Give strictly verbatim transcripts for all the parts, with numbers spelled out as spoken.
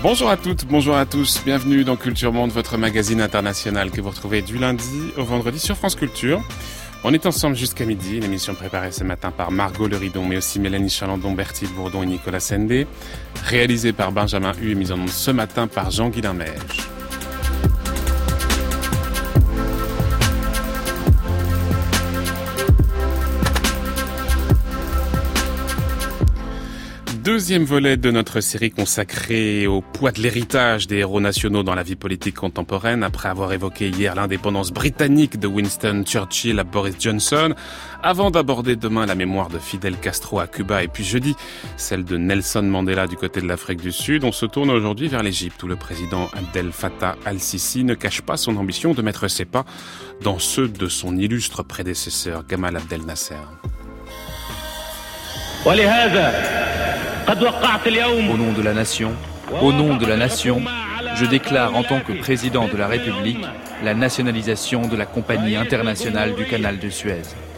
Bonjour à toutes, bonjour à tous, bienvenue dans Culture Monde, votre magazine international que vous retrouvez du lundi au vendredi sur France Culture. On est ensemble jusqu'à midi, une émission préparée ce matin par Margot Leridon, mais aussi Mélanie Chalandon, Berthild Bourdon et Nicolas Sendé, réalisée par Benjamin Hu et mise en onde ce matin par Jean-Guilain Mège. Deuxième volet de notre série consacrée au poids de l'héritage des héros nationaux dans la vie politique contemporaine, après avoir évoqué hier l'indépendance britannique de Winston Churchill à Boris Johnson, avant d'aborder demain la mémoire de Fidel Castro à Cuba et puis jeudi celle de Nelson Mandela du côté de l'Afrique du Sud, on se tourne aujourd'hui vers l'Égypte où le président Abdel Fattah al-Sisi ne cache pas son ambition de mettre ses pas dans ceux de son illustre prédécesseur Gamal Abdel Nasser. Au nom de la nation, au nom de la nation, je déclare en tant que président de la République la nationalisation de la Compagnie internationale du canal de Suez.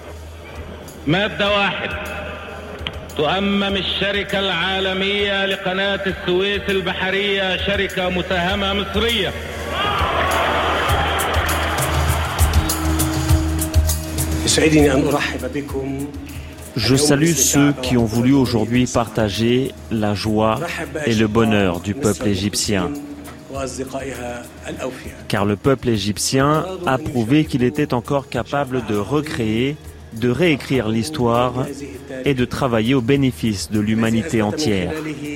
Je salue ceux qui ont voulu aujourd'hui partager la joie et le bonheur du peuple égyptien. Car le peuple égyptien a prouvé qu'il était encore capable de recréer, de réécrire l'histoire et de travailler au bénéfice de l'humanité entière.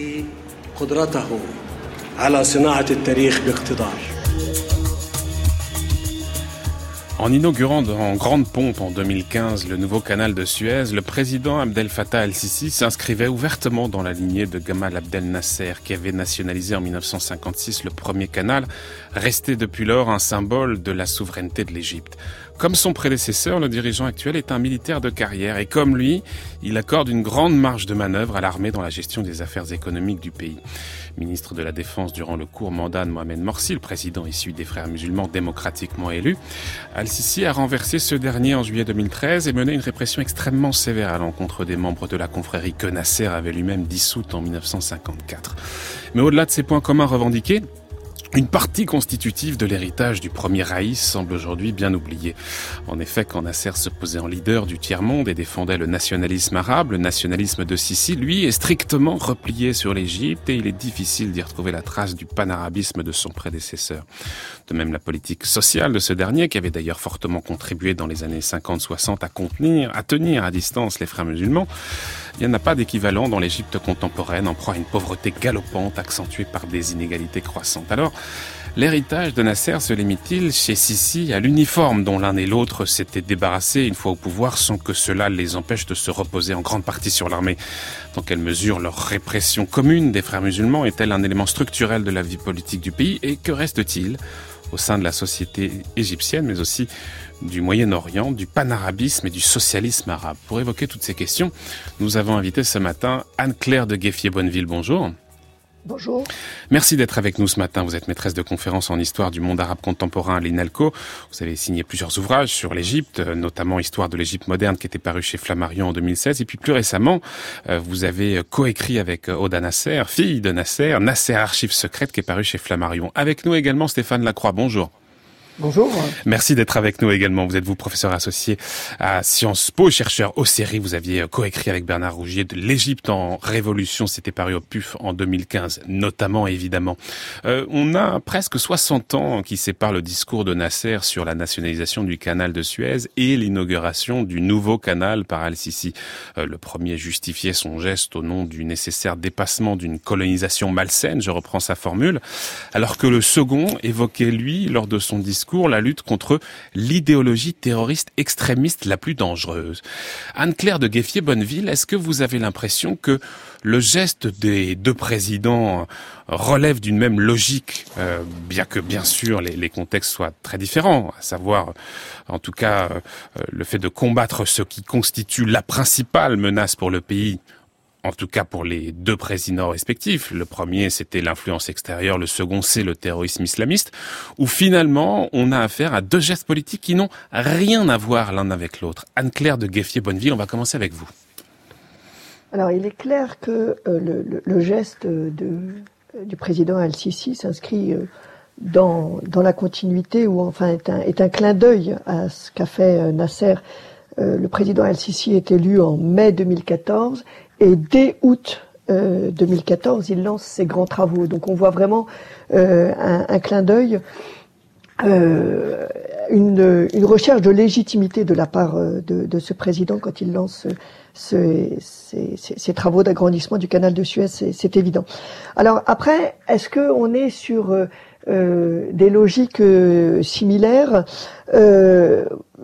En inaugurant en grande pompe en deux mille quinze le nouveau canal de Suez, le président Abdel Fattah al-Sisi s'inscrivait ouvertement dans la lignée de Gamal Abdel Nasser, qui avait nationalisé en dix-neuf cent cinquante-six le premier canal, resté depuis lors un symbole de la souveraineté de l'Égypte. Comme son prédécesseur, le dirigeant actuel est un militaire de carrière et comme lui, il accorde une grande marge de manœuvre à l'armée dans la gestion des affaires économiques du pays. Ministre de la Défense durant le court mandat de Mohamed Morsi, le président issu des Frères musulmans démocratiquement élu, al-Sisi a renversé ce dernier en juillet deux mille treize et mené une répression extrêmement sévère à l'encontre des membres de la confrérie que Nasser avait lui-même dissoute en dix-neuf cent cinquante-quatre. Mais au-delà de ces points communs revendiqués, une partie constitutive de l'héritage du premier raïs semble aujourd'hui bien oubliée. En effet, quand Nasser se posait en leader du tiers-monde et défendait le nationalisme arabe, le nationalisme de Sisi, lui, est strictement replié sur l'Égypte et il est difficile d'y retrouver la trace du panarabisme de son prédécesseur. De même, la politique sociale de ce dernier, qui avait d'ailleurs fortement contribué dans les années cinquante soixante à contenir, à tenir à distance les frères musulmans, il n'y en a pas d'équivalent dans l'Égypte contemporaine, en proie à une pauvreté galopante accentuée par des inégalités croissantes. Alors, l'héritage de Nasser se limite-t-il chez Sisi à l'uniforme dont l'un et l'autre s'étaient débarrassés une fois au pouvoir sans que cela les empêche de se reposer en grande partie sur l'armée? Dans quelle mesure leur répression commune des frères musulmans est-elle un élément structurel de la vie politique du pays? Et que reste-t-il au sein de la société égyptienne, mais aussi du Moyen-Orient, du panarabisme et du socialisme arabe? Pour évoquer toutes ces questions, nous avons invité ce matin Anne-Claire de Gueffier-Bonneville. Bonjour. Bonjour. Merci d'être avec nous ce matin. Vous êtes maîtresse de conférences en histoire du monde arabe contemporain à l'INALCO. Vous avez signé plusieurs ouvrages sur l'Égypte, notamment Histoire de l'Égypte moderne qui était paru chez Flammarion en deux mille seize. Et puis plus récemment, vous avez coécrit avec Oda Nasser, fille de Nasser, Nasser Archives secrètes qui est paru chez Flammarion. Avec nous également Stéphane Lacroix. Bonjour. Bonjour. Merci d'être avec nous également. Vous êtes vous professeur associé à Sciences Po, chercheur au série. Vous aviez coécrit avec Bernard Rougier de l'Égypte en révolution. C'était paru au P U F en deux mille quinze, notamment évidemment. Euh, on a presque soixante ans qui séparent le discours de Nasser sur la nationalisation du canal de Suez et l'inauguration du nouveau canal par al-Sisi. Euh, le premier justifiait son geste au nom du nécessaire dépassement d'une colonisation malsaine, je reprends sa formule, alors que le second évoquait, lui, lors de son discours, la lutte contre l'idéologie terroriste extrémiste la plus dangereuse. Anne-Claire de Gueffier-Bonneville, est-ce que vous avez l'impression que le geste des deux présidents relève d'une même logique, euh, bien que bien sûr les, les contextes soient très différents, à savoir en tout cas euh, le fait de combattre ce qui constitue la principale menace pour le pays, en tout cas pour les deux présidents respectifs. Le premier, c'était l'influence extérieure, le second, c'est le terrorisme islamiste, où finalement, on a affaire à deux gestes politiques qui n'ont rien à voir l'un avec l'autre. Anne-Claire de Gueffier-Bonneville, on va commencer avec vous. Alors, il est clair que euh, le, le, le geste de du président Al-Sisi s'inscrit euh, dans dans la continuité ou enfin est un est un clin d'œil à ce qu'a fait euh, Nasser. Euh, le président Al-Sisi est élu en mai deux mille quatorze et dès août euh, deux mille quatorze, il lance ses grands travaux. Donc on voit vraiment euh, un, un clin d'œil, euh, une, une recherche de légitimité de la part de, de ce président quand il lance ce, ces, ces, ces travaux d'agrandissement du canal de Suez, c'est, c'est évident. Alors après, est-ce que on est sur euh, euh, des logiques euh, similaires? euh,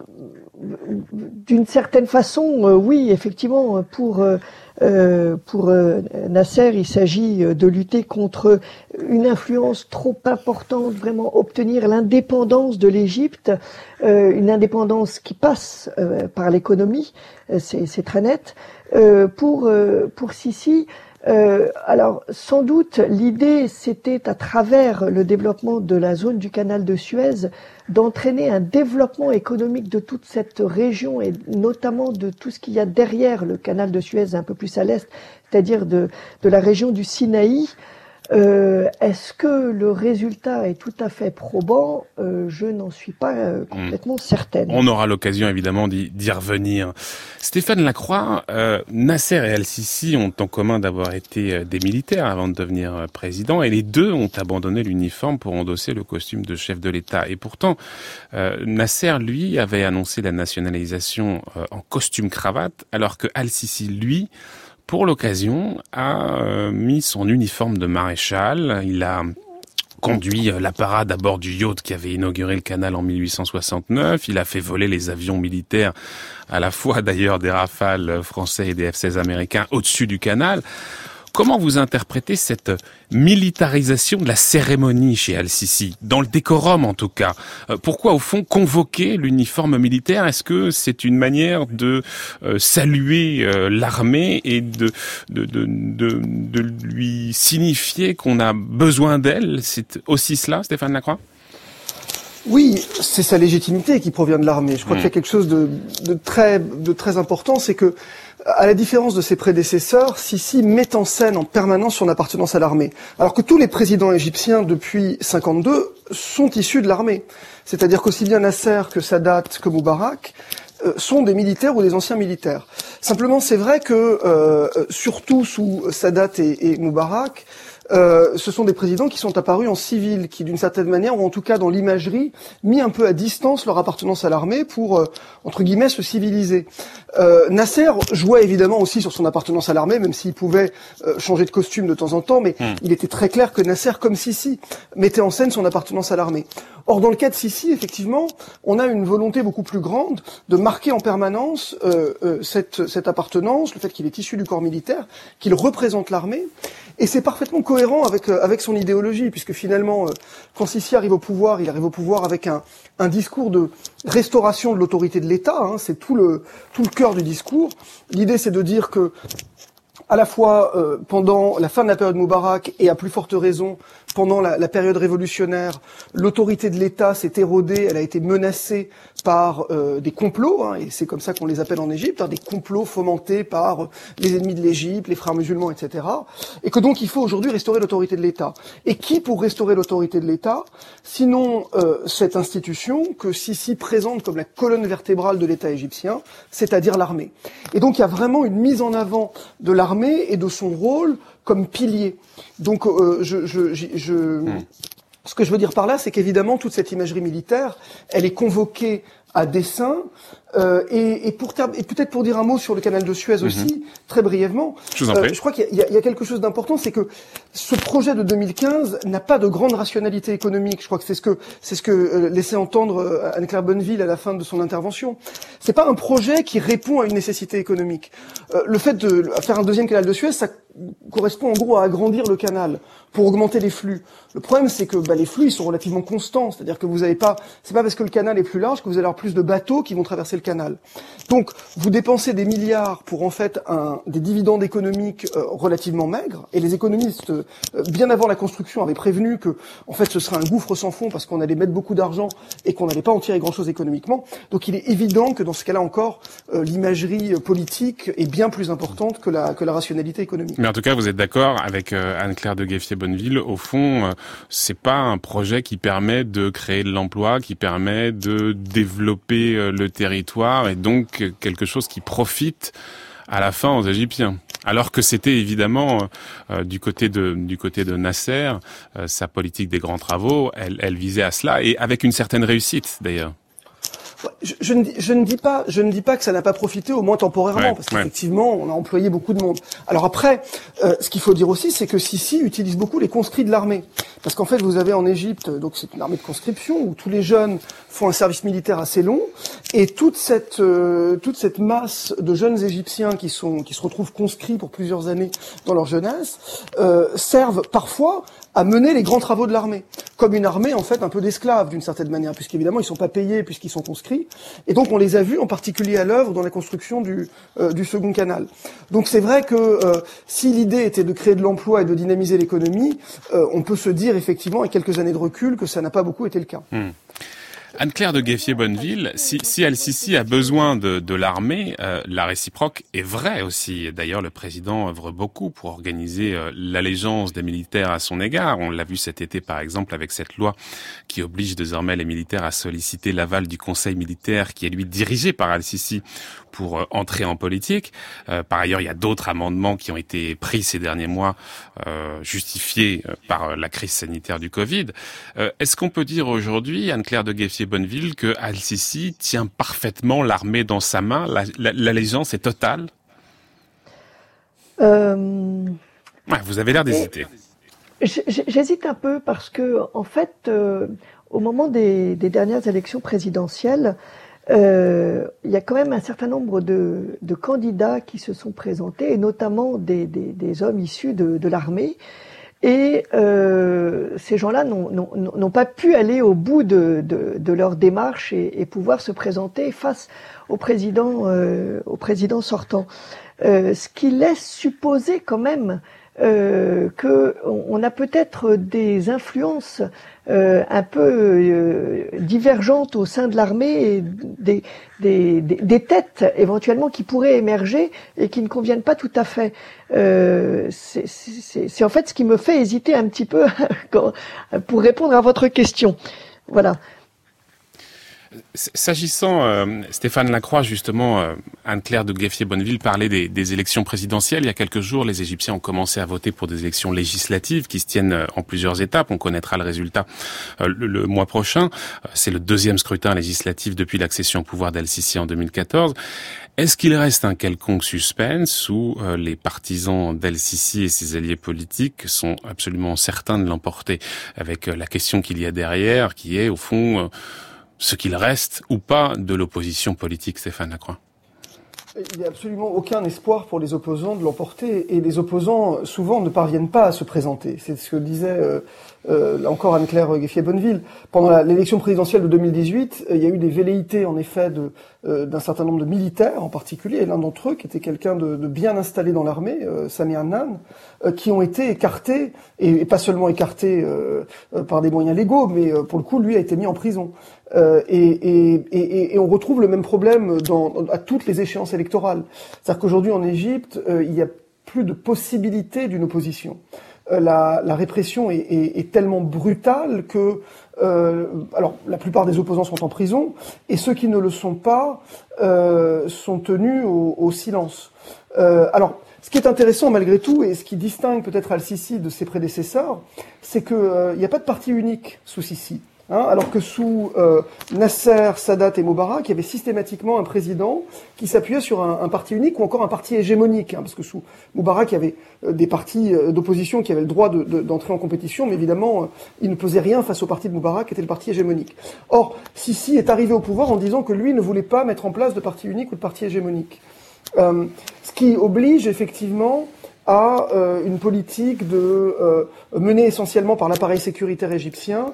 D'une certaine façon, euh, oui, effectivement, pour euh, pour euh, Nasser, il s'agit de lutter contre une influence trop importante, vraiment obtenir l'indépendance de l'Égypte, euh, une indépendance qui passe euh, par l'économie, c'est, c'est très net. Euh, pour euh, pour Sisi, Euh, alors, sans doute, l'idée, c'était, à travers le développement de la zone du canal de Suez, d'entraîner un développement économique de toute cette région et notamment de tout ce qu'il y a derrière le canal de Suez, un peu plus à l'est, c'est-à-dire de, de la région du Sinaï. Euh, est-ce que le résultat est tout à fait probant? euh, Je n'en suis pas euh, complètement certaine. On aura l'occasion évidemment d'y, d'y revenir. Stéphane Lacroix, euh, Nasser et Al-Sisi ont en commun d'avoir été des militaires avant de devenir président, et les deux ont abandonné l'uniforme pour endosser le costume de chef de l'État. Et pourtant, euh, Nasser, lui, avait annoncé la nationalisation euh, en costume-cravate, alors que Al-Sisi, lui, pour l'occasion, a euh, mis son uniforme de maréchal. Il a conduit la parade à bord du yacht qui avait inauguré le canal en mille huit cent soixante-neuf. Il a fait voler les avions militaires, à la fois d'ailleurs des Rafales français et des F seize américains, au-dessus du canal. Comment vous interprétez cette militarisation de la cérémonie chez Al-Sisi, dans le décorum en tout cas? Pourquoi au fond convoquer l'uniforme militaire? Est-ce que c'est une manière de euh, saluer euh, l'armée et de, de, de, de, de lui signifier qu'on a besoin d'elle? C'est aussi cela, Stéphane Lacroix? Oui, c'est sa légitimité qui provient de l'armée. Je crois mmh. qu'il y a quelque chose de, de très, de très important, c'est que, à la différence de ses prédécesseurs, Sisi met en scène en permanence son appartenance à l'armée. Alors que tous les présidents égyptiens depuis cinquante-deux sont issus de l'armée. C'est-à-dire qu'aussi bien Nasser que Sadat que Moubarak euh, sont des militaires ou des anciens militaires. Simplement, c'est vrai que, euh, surtout sous Sadat et, et Moubarak, Euh, ce sont des présidents qui sont apparus en civil, qui d'une certaine manière, ou en tout cas dans l'imagerie, mis un peu à distance leur appartenance à l'armée pour, euh, entre guillemets, se civiliser. Euh, Nasser jouait évidemment aussi sur son appartenance à l'armée, même s'il pouvait euh, changer de costume de temps en temps, mais mmh. il était très clair que Nasser, comme Sisi, mettait en scène son appartenance à l'armée. Or, dans le cas de Sisi, effectivement, on a une volonté beaucoup plus grande de marquer en permanence euh, euh, cette, cette appartenance, le fait qu'il est issu du corps militaire, qu'il représente l'armée, et c'est parfaitement cohérent avec euh, avec son idéologie, puisque finalement, euh, quand Sisi arrive au pouvoir, il arrive au pouvoir avec un un discours de restauration de l'autorité de l'État. Hein, c'est tout le tout le cœur du discours. L'idée, c'est de dire que à la fois euh, pendant la fin de la période Moubarak et à plus forte raison pendant la, la période révolutionnaire, l'autorité de l'État s'est érodée, elle a été menacée par euh, des complots, hein, et c'est comme ça qu'on les appelle en Égypte, hein, des complots fomentés par euh, les ennemis de l'Égypte, les frères musulmans, et cetera. Et que donc il faut aujourd'hui restaurer l'autorité de l'État. Et qui pour restaurer l'autorité de l'État, sinon euh, cette institution que Sisi présente comme la colonne vertébrale de l'État égyptien, c'est-à-dire l'armée. Et donc il y a vraiment une mise en avant de l'armée et de son rôle comme pilier. Donc, euh, je, je, je, je mmh. ce que je veux dire par là, c'est qu'évidemment, toute cette imagerie militaire, elle est convoquée à dessein. Euh, et, et, pour ter- et peut-être pour dire un mot sur le canal de Suez mmh. aussi, très brièvement, je, vous en prie. Euh, je crois qu'il y a, il y a quelque chose d'important, c'est que ce projet de deux mille quinze n'a pas de grande rationalité économique. Je crois que c'est ce que c'est ce que euh, laissait entendre euh, Anne-Claire Bonneville à la fin de son intervention. C'est pas un projet qui répond à une nécessité économique. Euh, le fait de faire un deuxième canal de Suez, ça correspond en gros à agrandir le canal pour augmenter les flux. Le problème, c'est que bah, les flux ils sont relativement constants, c'est-à-dire que vous n'avez pas, c'est pas parce que le canal est plus large que vous allez avoir plus de bateaux qui vont traverser le canal. Donc, vous dépensez des milliards pour en fait un, des dividendes économiques euh, relativement maigres, et les économistes, euh, bien avant la construction, avaient prévenu que en fait ce serait un gouffre sans fond parce qu'on allait mettre beaucoup d'argent et qu'on n'allait pas en tirer grand-chose économiquement. Donc, il est évident que dans ce cas-là encore, euh, l'imagerie politique est bien plus importante que la, que la rationalité économique. Mais en tout cas, vous êtes d'accord avec euh, Anne-Claire de Gueffier-Bonneville, au fond, euh, c'est pas un projet qui permet de créer de l'emploi, qui permet de développer euh, le territoire, et donc quelque chose qui profite à la fin aux Égyptiens. Alors que c'était évidemment euh, du côté de du côté de Nasser, euh, sa politique des grands travaux, elle, elle visait à cela, et avec une certaine réussite d'ailleurs. Je, je, ne dis, je ne dis pas, je ne dis pas que ça n'a pas profité, au moins temporairement, ouais, parce qu'effectivement, ouais. on a employé beaucoup de monde. Alors après, euh, ce qu'il faut dire aussi, c'est que Sisi utilise beaucoup les conscrits de l'armée, parce qu'en fait, vous avez en Égypte, donc c'est une armée de conscription où tous les jeunes font un service militaire assez long, et toute cette euh, toute cette masse de jeunes Égyptiens qui sont qui se retrouvent conscrits pour plusieurs années dans leur jeunesse euh, servent parfois à mener les grands travaux de l'armée, comme une armée en fait un peu d'esclaves d'une certaine manière, puisqu'évidemment ils sont pas payés puisqu'ils sont conscrits, et donc on les a vus en particulier à l'œuvre dans la construction du euh, du second canal. Donc c'est vrai que euh, si l'idée était de créer de l'emploi et de dynamiser l'économie, euh, on peut se dire effectivement avec quelques années de recul que ça n'a pas beaucoup été le cas. Mmh. Anne-Claire de Gueffier-Bonneville, si, si El-Sisi a besoin de, de l'armée, euh, la réciproque est vraie aussi. D'ailleurs, le président œuvre beaucoup pour organiser euh, l'allégeance des militaires à son égard. On l'a vu cet été, par exemple, avec cette loi qui oblige désormais les militaires à solliciter l'aval du conseil militaire qui est, lui, dirigé par El-Sisi pour euh, entrer en politique. Euh, par ailleurs, il y a d'autres amendements qui ont été pris ces derniers mois, euh, justifiés euh, par la crise sanitaire du Covid. Euh, est-ce qu'on peut dire aujourd'hui, Anne-Claire de Gueffier Bonneville, que Al-Sisi tient parfaitement l'armée dans sa main, la, la, l'allégeance est totale? euh... ouais, Vous avez l'air d'hésiter. J'hésite un peu parce que, en fait, euh, au moment des, des dernières élections présidentielles, euh, il y a quand même un certain nombre de, de candidats qui se sont présentés, et notamment des, des, des hommes issus de, de l'armée. Et euh, ces gens-là n'ont, n'ont, n'ont pas pu aller au bout de, de, de leur démarche et, et pouvoir se présenter face au président, euh, au président sortant. Euh, ce qui laisse supposer quand même euh, que on a peut-être des influences euh, un peu euh, divergentes au sein de l'armée, et des, des, des, des têtes éventuellement qui pourraient émerger et qui ne conviennent pas tout à fait. Euh, c'est, c'est, c'est en fait ce qui me fait hésiter un petit peu quand, pour répondre à votre question. Voilà. S'agissant, euh, Stéphane Lacroix, justement, euh, Anne-Claire de Gueffier-Bonneville parlait des, des élections présidentielles. Il y a quelques jours, les Égyptiens ont commencé à voter pour des élections législatives qui se tiennent en plusieurs étapes. On connaîtra le résultat euh, le, le mois prochain. C'est le deuxième scrutin législatif depuis l'accession au pouvoir d'El-Sisi en deux mille quatorze. Est-ce qu'il reste un quelconque suspense où euh, les partisans d'El-Sisi et ses alliés politiques sont absolument certains de l'emporter, avec euh, la question qu'il y a derrière, qui est, au fond, euh, ce qu'il reste ou pas de l'opposition politique, Stéphane Lacroix? Il n'y a absolument aucun espoir pour les opposants de l'emporter, et les opposants souvent ne parviennent pas à se présenter. C'est ce que disait euh, euh, là encore Anne-Claire Gueffier-Bonneville. Pendant la, l'élection présidentielle de deux mille dix-huit, il y a eu des velléités en effet de, euh, d'un certain nombre de militaires en particulier, et l'un d'entre eux qui était quelqu'un de, de bien installé dans l'armée, euh, Sami Hannan, euh, qui ont été écartés, et, et pas seulement écartés euh, euh, par des moyens légaux, mais euh, pour le coup lui a été mis en prison. Euh, et, et, et, et on retrouve le même problème dans, à toutes les échéances électorales. C'est-à-dire qu'aujourd'hui en Égypte, euh, il n'y a plus de possibilité d'une opposition. Euh, la, la répression est, est, est tellement brutale que, euh, alors la plupart des opposants sont en prison, et ceux qui ne le sont pas euh, sont tenus au, au silence. Euh, alors, ce qui est intéressant malgré tout, et ce qui distingue peut-être Al-Sisi de ses prédécesseurs, c'est qu'il n'y a pas de parti unique sous Sisi. Hein, alors que sous euh, Nasser, Sadat et Moubarak, il y avait systématiquement un président qui s'appuyait sur un, un parti unique ou encore un parti hégémonique. Hein, parce que sous Moubarak, il y avait euh, des partis euh, d'opposition qui avaient le droit de, de, d'entrer en compétition, mais évidemment, euh, ils ne pesaient rien face au parti de Moubarak, qui était le parti hégémonique. Or, Sisi est arrivé au pouvoir en disant que lui ne voulait pas mettre en place de parti unique ou de parti hégémonique. Euh, ce qui oblige effectivement à euh, une politique de euh, menée essentiellement par l'appareil sécuritaire égyptien,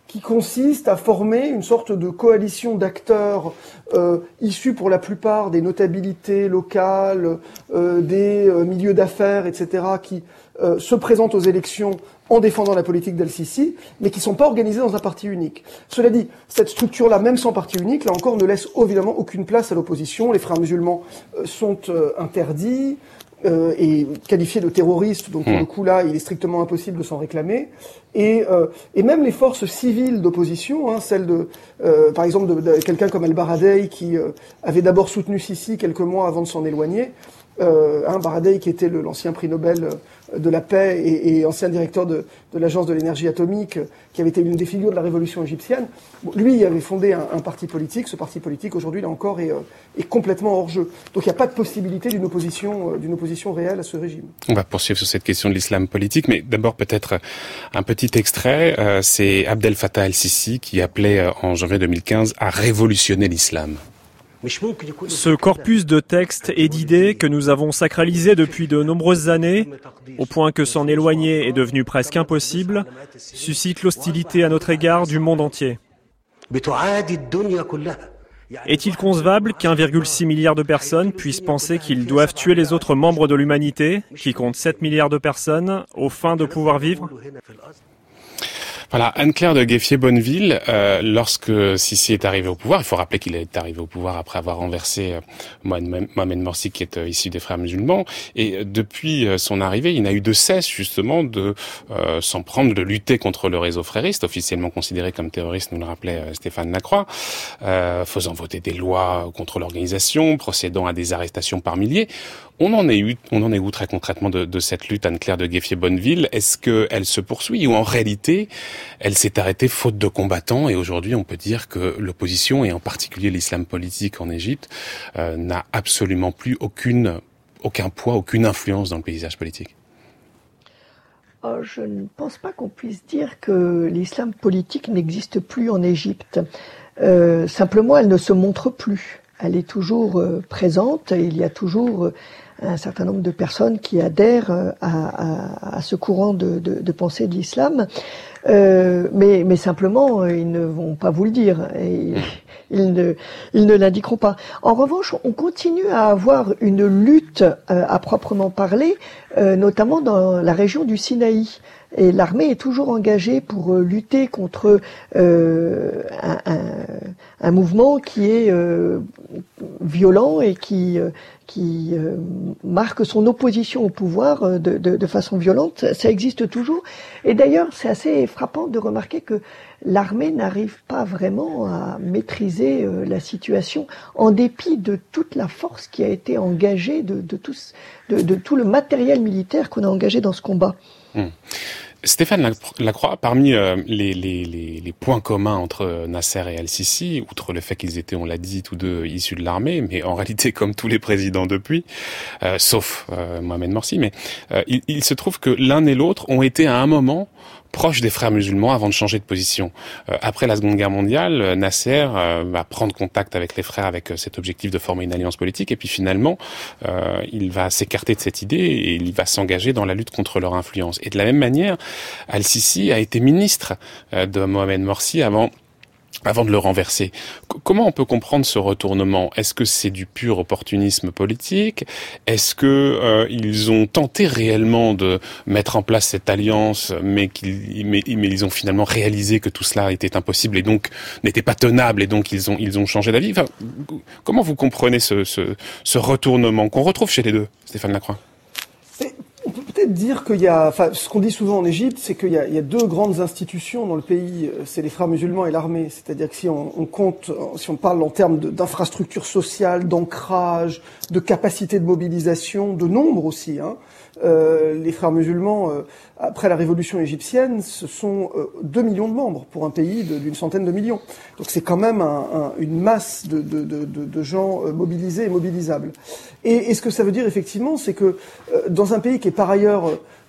qui consiste à former une sorte de coalition d'acteurs euh, issus pour la plupart des notabilités locales, euh, des euh, milieux d'affaires, et cetera, qui euh, se présentent aux élections en défendant la politique d'Al-Sisi, mais qui ne sont pas organisés dans un parti unique. Cela dit, cette structure-là, même sans parti unique, là encore, ne laisse évidemment aucune place à l'opposition. Les frères musulmans euh, sont euh, interdits. Euh, et qualifié de terroriste, donc pour mmh. le coup là, il est strictement impossible de s'en réclamer. Et, euh, et même les forces civiles d'opposition, hein, celles de, euh, par exemple, de, de quelqu'un comme Al-Baradei qui euh, avait d'abord soutenu Sisi quelques mois avant de s'en éloigner. Euh, hein, Baradei qui était le, l'ancien prix Nobel de la paix et, et ancien directeur de, de l'agence de l'énergie atomique, qui avait été l'une des figures de la révolution égyptienne. Bon, lui, il avait fondé un, un parti politique. Ce parti politique, aujourd'hui, là encore, est, euh, est complètement hors jeu. Donc, il n'y a pas de possibilité d'une opposition, euh, d'une opposition réelle à ce régime. On va poursuivre sur cette question de l'islam politique, mais d'abord peut-être un petit extrait. Euh, c'est Abdel Fattah el-Sisi qui appelait euh, en janvier deux mille quinze à révolutionner l'islam. Ce corpus de textes et d'idées que nous avons sacralisé depuis de nombreuses années, au point que s'en éloigner est devenu presque impossible, suscite l'hostilité à notre égard du monde entier. Est-il concevable qu'un virgule six milliard de personnes puissent penser qu'ils doivent tuer les autres membres de l'humanité, qui comptent sept milliards de personnes, aux fins de pouvoir vivre ? Voilà, Anne-Claire de Gueffier-Bonneville, euh, lorsque Sisi est arrivé au pouvoir, il faut rappeler qu'il est arrivé au pouvoir après avoir renversé euh, Mohamed Morsi qui est euh, issu des frères musulmans, et euh, depuis euh, son arrivée, il n'a eu de cesse justement de euh, s'en prendre, de lutter contre le réseau frériste, officiellement considéré comme terroriste, nous le rappelait euh, Stéphane Lacroix, euh, faisant voter des lois contre l'organisation, procédant à des arrestations par milliers. On en est où, on en est où très concrètement de, de cette lutte, Anne-Claire de Gueffier-Bonneville? Est-ce qu'elle se poursuit ou en réalité, elle s'est arrêtée faute de combattants et aujourd'hui on peut dire que l'opposition et en particulier l'islam politique en Égypte euh, n'a absolument plus aucune, aucun poids, aucune influence dans le paysage politique? Oh, je ne pense pas qu'on puisse dire que l'islam politique n'existe plus en Égypte. Euh, simplement, elle ne se montre plus. Elle est toujours euh, présente et il y a toujours euh, un certain nombre de personnes qui adhèrent euh, à, à, à ce courant de, de, de pensée de l'islam. Euh, mais, mais simplement, ils ne vont pas vous le dire. Et ils ne, ils ne l'indiqueront pas. En revanche, on continue à avoir une lutte euh, à proprement parler, euh, notamment dans la région du Sinaï. Et l'armée est toujours engagée pour euh, lutter contre euh, un, un, un mouvement qui est euh, violent et qui, euh, qui euh, marque son opposition au pouvoir euh, de, de, de façon violente. Ça existe toujours. Et d'ailleurs, c'est assez frappant de remarquer que l'armée n'arrive pas vraiment à maîtriser euh, la situation, en dépit de toute la force qui a été engagée, de, de, tout, de, de tout le matériel militaire qu'on a engagé dans ce combat. Mmh. Stéphane Lacroix, parmi euh, les, les, les, les points communs entre Nasser et Al-Sisi, outre le fait qu'ils étaient, on l'a dit, tous deux issus de l'armée, mais en réalité comme tous les présidents depuis, euh, sauf euh, Mohamed Morsi, mais euh, il, il se trouve que l'un et l'autre ont été à un moment proche des frères musulmans avant de changer de position. Euh, après la Seconde Guerre mondiale, Nasser euh, va prendre contact avec les frères avec euh, cet objectif de former une alliance politique et puis finalement, euh, il va s'écarter de cette idée et il va s'engager dans la lutte contre leur influence. Et de la même manière, Al-Sisi a été ministre euh, de Mohamed Morsi avant avant de le renverser. C- comment on peut comprendre ce retournement? Est-ce que c'est du pur opportunisme politique? Est-ce que euh, ils ont tenté réellement de mettre en place cette alliance, mais qu'ils, mais, mais ils ont finalement réalisé que tout cela était impossible et donc n'était pas tenable et donc ils ont ils ont changé d'avis? Enfin, comment vous comprenez ce, ce, ce retournement qu'on retrouve chez les deux, Stéphane Lacroix? On peut peut-être dire qu'il y a, enfin, ce qu'on dit souvent en Égypte, c'est qu'il y a, il y a deux grandes institutions dans le pays, c'est les frères musulmans et l'armée. C'est-à-dire que si on, on compte, si on parle en termes de, d'infrastructure sociale, d'ancrage, de capacité de mobilisation, de nombre aussi, hein, euh, les frères musulmans, euh, après la révolution égyptienne, ce sont euh, deux millions de membres pour un pays de, d'une centaine de millions. Donc c'est quand même un, un, une masse de, de, de, de gens euh, mobilisés et mobilisables. Et, et ce que ça veut dire effectivement, c'est que euh, dans un pays qui est par ailleurs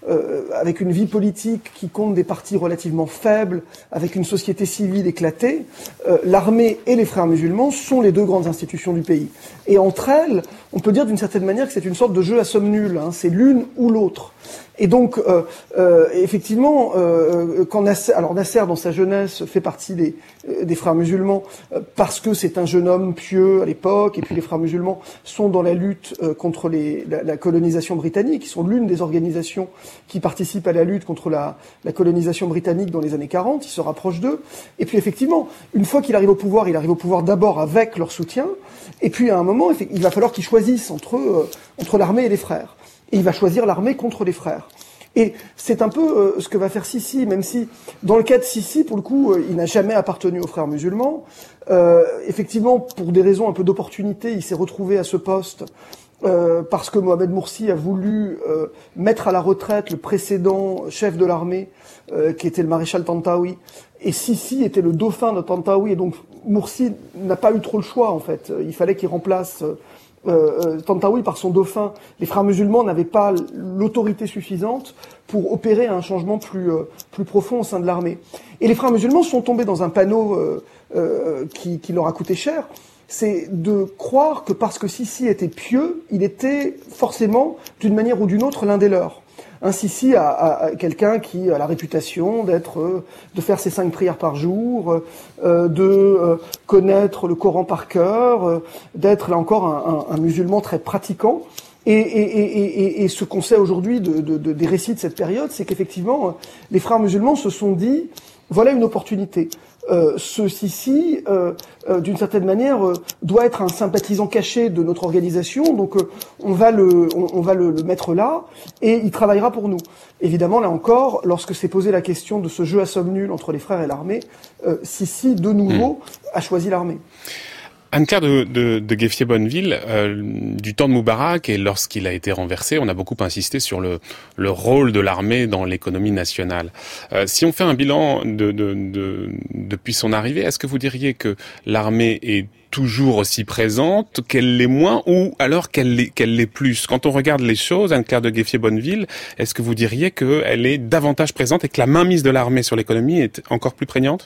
euh, avec une vie politique qui compte des partis relativement faibles, avec une société civile éclatée, euh, l'armée et les frères musulmans sont les deux grandes institutions du pays. Et entre elles, on peut dire d'une certaine manière que c'est une sorte de jeu à somme nulle, hein, c'est l'une ou l'autre. Et donc, euh, euh, effectivement, euh, quand Nasser, alors Nasser, dans sa jeunesse, fait partie des, euh, des frères musulmans euh, parce que c'est un jeune homme pieux à l'époque, et puis les frères musulmans sont dans la lutte euh, contre les, la, la colonisation britannique, ils sont l'une des organisations qui participent à la lutte contre la, la colonisation britannique dans les années quarante, ils se rapprochent d'eux. Et puis effectivement, une fois qu'il arrive au pouvoir, il arrive au pouvoir d'abord avec leur soutien, et puis à un moment, il va falloir qu'ils choisissent entre, euh, entre l'armée et les frères. Et il va choisir l'armée contre les frères. Et c'est un peu euh, ce que va faire Sisi, même si, dans le cas de Sisi, pour le coup, euh, il n'a jamais appartenu aux frères musulmans. Euh, effectivement, pour des raisons un peu d'opportunité, il s'est retrouvé à ce poste euh, parce que Mohamed Morsi a voulu euh, mettre à la retraite le précédent chef de l'armée, euh, qui était le maréchal Tantawi. Et Sisi était le dauphin de Tantawi, et donc Morsi n'a pas eu trop le choix, en fait. Il fallait qu'il remplace... Euh, Euh, Tantawi par son dauphin. Les frères musulmans n'avaient pas l'autorité suffisante pour opérer un changement plus euh, plus profond au sein de l'armée. Et les frères musulmans sont tombés dans un panneau euh, euh, qui, qui leur a coûté cher. C'est de croire que parce que Sisi était pieux, il était forcément, d'une manière ou d'une autre, l'un des leurs. Un Sisi à, à, à quelqu'un qui a la réputation d'être, euh, de faire ses cinq prières par jour, euh, de euh, connaître le Coran par cœur, euh, d'être là encore un, un, un musulman très pratiquant. Et, et, et, et, et ce qu'on sait aujourd'hui de, de, de, des récits de cette période, c'est qu'effectivement, les frères musulmans se sont dit, voilà une opportunité. Euh, ce Sisi, euh, euh, d'une certaine manière, euh, doit être un sympathisant caché de notre organisation, donc euh, on va le, on, on va le, le mettre là, et il travaillera pour nous. Évidemment, là encore, lorsque s'est posée la question de ce jeu à somme nulle entre les frères et l'armée, euh, Sisi, de nouveau, mmh. a choisi l'armée. Anne-Claire de, de, de Gueffier-Bonneville, euh, du temps de Moubarak et lorsqu'il a été renversé, on a beaucoup insisté sur le, le rôle de l'armée dans l'économie nationale. Euh, si on fait un bilan de, de, de, depuis son arrivée, est-ce que vous diriez que l'armée est toujours aussi présente, qu'elle l'est moins, ou alors qu'elle l'est, qu'elle l'est plus? Quand on regarde les choses, Anne-Claire de Gueffier-Bonneville, est-ce que vous diriez qu'elle est davantage présente et que la mainmise de l'armée sur l'économie est encore plus prégnante?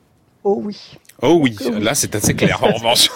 Oh oui. Oh oui, là c'est assez clair en revanche.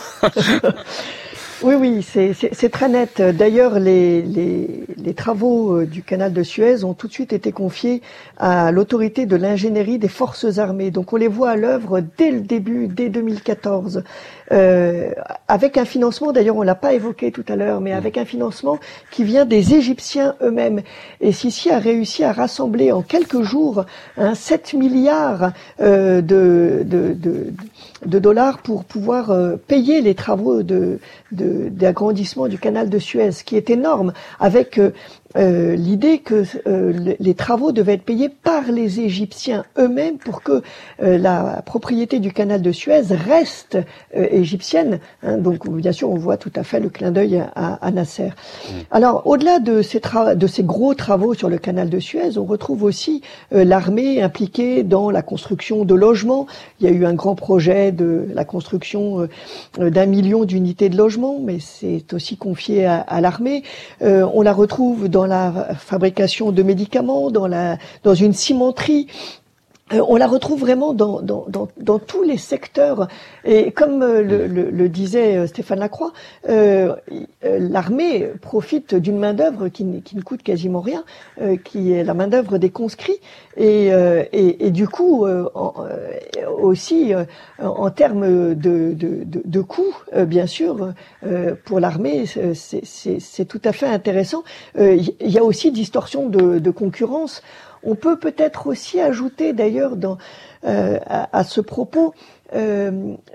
Oui, oui, c'est, c'est, c'est très net. D'ailleurs, les, les, les travaux du canal de Suez ont tout de suite été confiés à l'autorité de l'ingénierie des forces armées. Donc on les voit à l'œuvre dès le début, dès deux mille quatorze, euh, avec un financement, d'ailleurs on l'a pas évoqué tout à l'heure, mais avec un financement qui vient des Égyptiens eux-mêmes. Et Sisi a réussi à rassembler en quelques jours hein, sept milliards euh, de, de, de, de dollars pour pouvoir euh, payer les travaux de, de, d'agrandissement du canal de Suez, qui est énorme, avec euh, euh, l'idée que euh, les travaux devaient être payés par les Égyptiens eux-mêmes pour que euh, la propriété du canal de Suez reste euh, égyptienne. Hein, donc bien sûr, on voit tout à fait le clin d'œil à, à Nasser. Mmh. Alors, au-delà de ces, tra- de ces gros travaux sur le canal de Suez, on retrouve aussi euh, l'armée impliquée dans la construction de logements. Il y a eu un grand projet de la construction euh, d'un million d'unités de logement, mais c'est aussi confié à, à l'armée. Euh, on la retrouve dans la fabrication de médicaments, dans la dans une cimenterie. Euh, on la retrouve vraiment dans, dans, dans, dans tous les secteurs. Et comme euh, le, le, le disait euh, Stéphane Lacroix, euh, euh, l'armée profite d'une main-d'œuvre qui, qui ne coûte quasiment rien, euh, qui est la main-d'œuvre des conscrits. Et, euh, et, et du coup, euh, en, euh, aussi, euh, en termes de, de, de, de coûts, euh, bien sûr, euh, pour l'armée, c'est, c'est, c'est tout à fait intéressant. Euh, il y a aussi distorsion de, de concurrence. On peut peut-être aussi ajouter d'ailleurs dans, euh, à, à ce propos euh,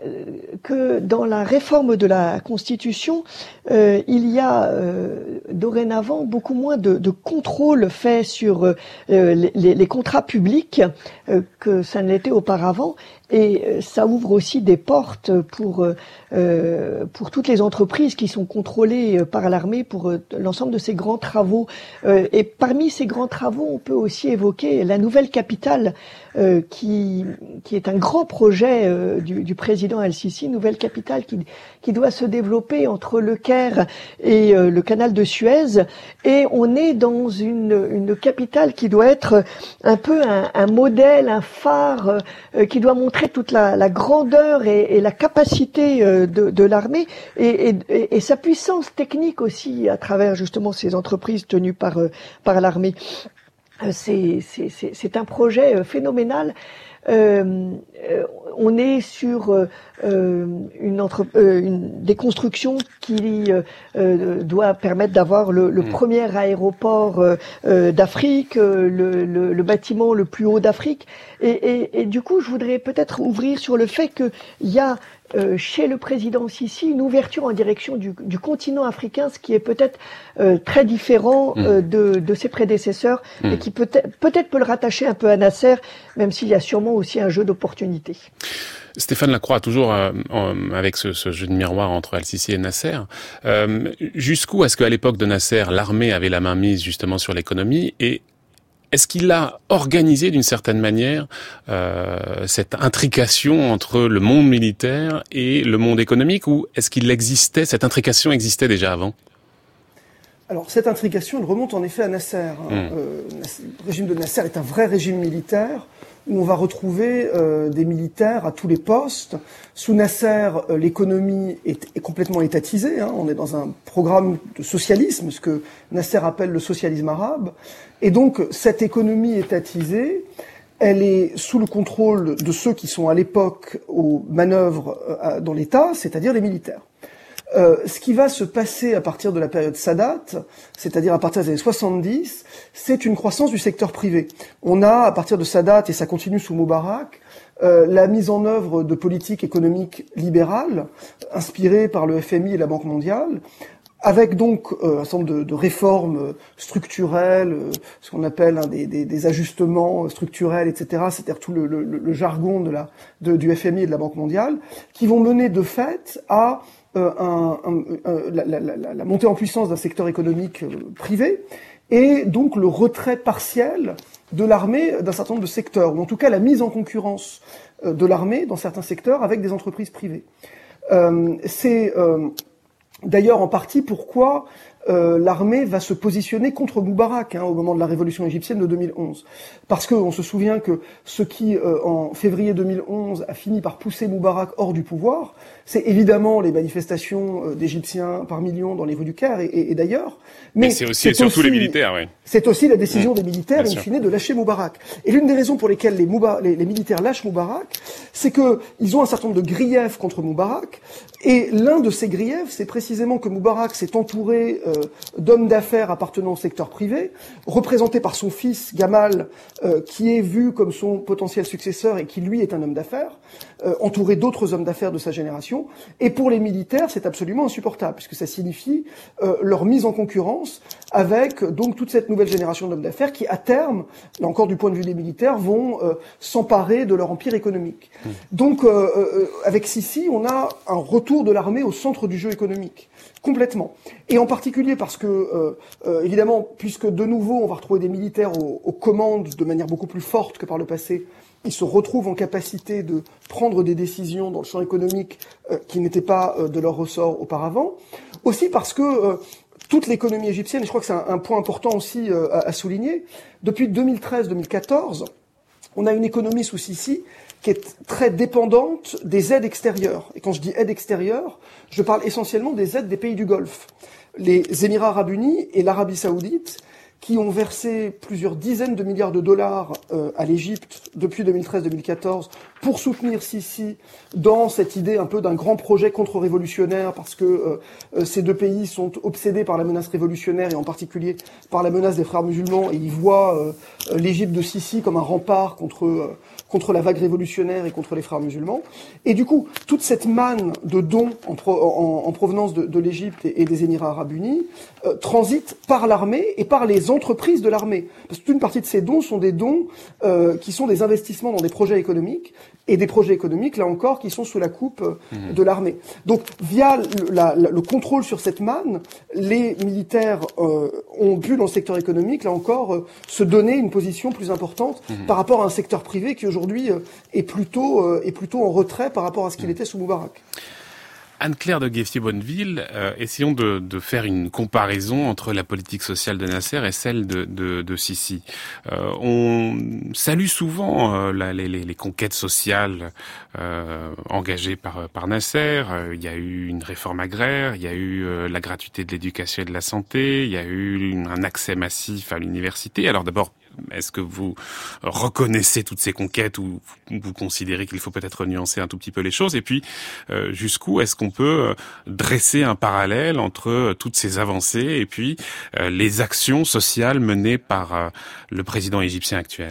que dans la réforme de la Constitution, euh, il y a euh, dorénavant beaucoup moins de, de contrôle fait sur euh, les, les contrats publics euh, que ça ne l'était auparavant. Et ça ouvre aussi des portes pour euh, pour toutes les entreprises qui sont contrôlées par l'armée pour euh, l'ensemble de ces grands travaux. Euh, et parmi ces grands travaux, on peut aussi évoquer la nouvelle capitale euh, qui qui, qui est un grand projet euh, du, du président Al-Sisi, nouvelle capitale qui, qui doit se développer entre le Caire et euh, le canal de Suez. Et on est dans une, une capitale qui doit être un peu un, un modèle, un phare, euh, qui doit montrer toute la, la grandeur et, et la capacité euh, de, de l'armée et, et, et sa puissance technique aussi à travers justement ces entreprises tenues par, euh, par l'armée. C'est, c'est, c'est, c'est un projet phénoménal. Euh, euh, on est sur euh, une, entre, euh, une des constructions qui euh, doit permettre d'avoir le, le mmh. premier aéroport euh, d'Afrique, le, le, le bâtiment le plus haut d'Afrique. Et, et, et du coup, je voudrais peut-être ouvrir sur le fait qu'il y a Euh, chez le président Sisi une ouverture en direction du, du continent africain, ce qui est peut-être euh, très différent euh, de, de ses prédécesseurs mmh. et qui peut-être, peut-être peut le rattacher un peu à Nasser, même s'il y a sûrement aussi un jeu d'opportunités. Stéphane Lacroix, toujours euh, en, avec ce, ce jeu de miroir entre Al-Sisi et Nasser, euh, jusqu'où est-ce qu'à l'époque de Nasser, l'armée avait la main mise justement sur l'économie, et est-ce qu'il a organisé d'une certaine manière euh, cette intrication entre le monde militaire et le monde économique, ou est-ce qu'il existait, cette intrication existait déjà avant ? Alors cette intrication, elle remonte en effet à Nasser. Hein. Mmh. Euh, le régime de Nasser est un vrai régime militaire où on va retrouver euh, des militaires à tous les postes. Sous Nasser, euh, l'économie est, est complètement étatisée. Hein. On est dans un programme de socialisme, ce que Nasser appelle le socialisme arabe. Et donc cette économie étatisée, elle est sous le contrôle de ceux qui sont à l'époque aux manœuvres euh, dans l'État, c'est-à-dire les militaires. Euh, ce qui va se passer à partir de la période Sadat, c'est-à-dire à partir des années soixante-dix, c'est une croissance du secteur privé. On a, à partir de Sadat, et ça continue sous Moubarak, euh, la mise en œuvre de politiques économiques libérales, inspirées par le F M I et la Banque mondiale, avec donc euh, un certain nombre de, de réformes structurelles, euh, ce qu'on appelle hein, des, des, des ajustements structurels, et cetera, c'est-à-dire tout le, le, le jargon de la, de, du F M I et de la Banque mondiale, qui vont mener de fait à Euh, un, un, un, la, la, la, la montée en puissance d'un secteur économique euh, privé et donc le retrait partiel de l'armée d'un certain nombre de secteurs, ou en tout cas la mise en concurrence euh, de l'armée dans certains secteurs avec des entreprises privées. Euh, c'est euh, d'ailleurs en partie pourquoi euh, l'armée va se positionner contre Moubarak hein, au moment de la révolution égyptienne de deux mille onze. Parce qu'on se souvient que ce qui, euh, en février deux mille onze, a fini par pousser Moubarak hors du pouvoir, c'est évidemment les manifestations euh, d'Égyptiens par millions dans les rues du Caire et, et, et d'ailleurs. Mais, mais c'est aussi, c'est surtout aussi, les militaires, oui. C'est aussi la décision mmh, des militaires, in sûr. fine, de lâcher Moubarak. Et l'une des raisons pour lesquelles les, Mouba, les, les militaires lâchent Moubarak, c'est que ils ont un certain nombre de griefs contre Moubarak, et l'un de ces griefs, c'est précisément que Moubarak s'est entouré euh, d'hommes d'affaires appartenant au secteur privé, représentés par son fils Gamal, euh, qui est vu comme son potentiel successeur et qui lui est un homme d'affaires, euh, entouré d'autres hommes d'affaires de sa génération. Et pour les militaires, c'est absolument insupportable, puisque ça signifie euh, leur mise en concurrence avec donc toute cette nouvelle génération d'hommes d'affaires qui, à terme, là encore du point de vue des militaires, vont euh, s'emparer de leur empire économique. Mmh. Donc, euh, euh, avec Sisi, on a un retour de l'armée au centre du jeu économique, complètement. Et en particulier parce que, euh, euh, évidemment, puisque de nouveau, on va retrouver des militaires aux, aux commandes de manière beaucoup plus forte que par le passé, ils se retrouvent en capacité de prendre des décisions dans le champ économique euh, qui n'étaient pas euh, de leur ressort auparavant. Aussi parce que euh, toute l'économie égyptienne, et je crois que c'est un, un point important aussi euh, à, à souligner, depuis deux mille treize deux mille quatorze, on a une économie sous Sisi qui est très dépendante des aides extérieures. Et quand je dis aides extérieures, je parle essentiellement des aides des pays du Golfe. Les Émirats arabes unis et l'Arabie saoudite, qui ont versé plusieurs dizaines de milliards de dollars euh, à l'Égypte depuis deux mille treize deux mille quatorze pour soutenir Sisi dans cette idée un peu d'un grand projet contre-révolutionnaire, parce que euh, ces deux pays sont obsédés par la menace révolutionnaire et en particulier par la menace des frères musulmans, et ils voient euh, l'Égypte de Sisi comme un rempart contre euh, contre la vague révolutionnaire et contre les frères musulmans. Et du coup, toute cette manne de dons en, pro, en, en provenance de, de l'Égypte et, et des Émirats arabes unis euh, transite par l'armée et par les entreprises de l'armée. Parce que toute une partie de ces dons sont des dons euh, qui sont des investissements dans des projets économiques et des projets économiques, là encore, qui sont sous la coupe mmh. de l'armée. Donc, via le, la, la, le contrôle sur cette manne, les militaires euh, ont pu, dans le secteur économique, là encore, euh, se donner une position plus importante mmh. par rapport à un secteur privé qui, aujourd'hui, euh, est plutôt euh, est plutôt en retrait par rapport à ce qu'il mmh. était sous Moubarak. Anne-Claire de Gueffier-Bonneville, euh, essayons de, de faire une comparaison entre la politique sociale de Nasser et celle de, de, de Sisi. Euh, on salue souvent euh, la, les, les conquêtes sociales euh, engagées par, par Nasser. Euh, il y a eu une réforme agraire, il y a eu euh, la gratuité de l'éducation et de la santé, il y a eu une, un accès massif à l'université. Alors d'abord, est-ce que vous reconnaissez toutes ces conquêtes ou vous considérez qu'il faut peut-être nuancer un tout petit peu les choses? Et puis, euh, jusqu'où est-ce qu'on peut dresser un parallèle entre toutes ces avancées et puis euh, les actions sociales menées par euh, le président égyptien actuel?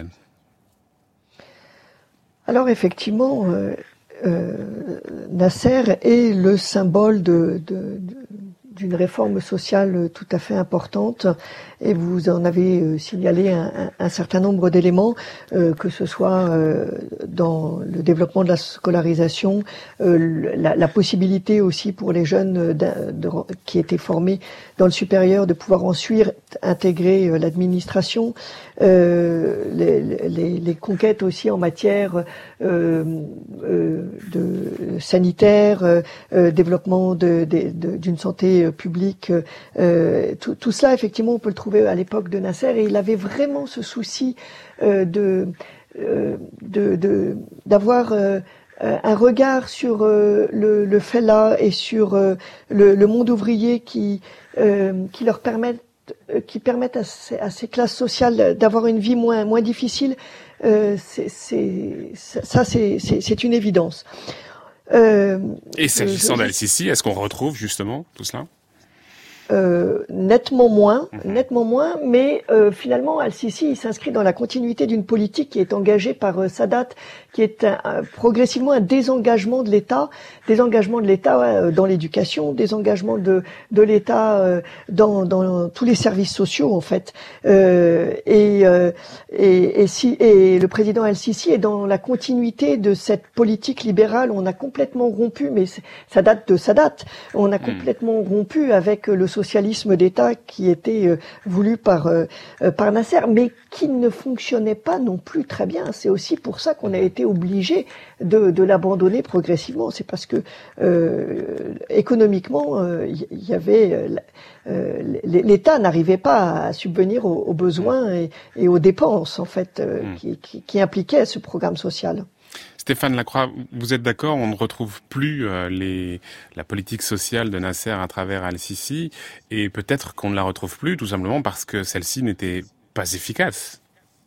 Alors effectivement, euh, euh, Nasser est le symbole de, de, de d'une réforme sociale tout à fait importante, et vous en avez signalé un, un, un certain nombre d'éléments, euh, que ce soit euh, dans le développement de la scolarisation, euh, la, la possibilité aussi pour les jeunes de, de, qui étaient formés dans le supérieur de pouvoir ensuite intégrer euh, l'administration, euh, les, les, les conquêtes aussi en matière euh, euh, de sanitaire, euh, développement de, de, de, d'une santé publique, euh, tout, tout cela effectivement on peut le trouver à l'époque de Nasser, et il avait vraiment ce souci euh, de, euh, de, de d'avoir euh, un regard sur euh, le, le fait là et sur euh, le, le monde ouvrier qui euh, qui leur permettent qui permettent à ces, à ces classes sociales d'avoir une vie moins moins difficile. Euh, c'est, c'est ça c'est, c'est c'est une évidence. Euh, et s'agissant euh, d'Al-Sisi, est-ce qu'on retrouve justement tout cela? Euh, nettement moins, mmh. nettement moins, mais euh, finalement Al-Sisi il s'inscrit dans la continuité d'une politique qui est engagée par euh, Sadat, qui est un, un, progressivement un désengagement de l'État, désengagement de l'État euh, dans l'éducation, désengagement de de l'État euh, dans dans tous les services sociaux en fait. Euh, et, euh, et et si et le président Al-Sisi est dans la continuité de cette politique libérale. On a complètement rompu, mais ça date de Sadat. On a complètement mmh. rompu avec le socialisme d'État qui était euh, voulu par euh, par Nasser, mais qui ne fonctionnait pas non plus très bien. C'est aussi pour ça qu'on a été obligé de, de l'abandonner progressivement. C'est parce que euh, économiquement, il euh, y, y avait euh, l'État n'arrivait pas à subvenir aux, aux besoins et, et aux dépenses en fait euh, mmh. qui, qui, qui impliquaient ce programme social. Stéphane Lacroix, vous êtes d'accord, on ne retrouve plus euh, les, la politique sociale de Nasser à travers Al-Sisi, et peut-être qu'on ne la retrouve plus tout simplement parce que celle-ci n'était pas efficace.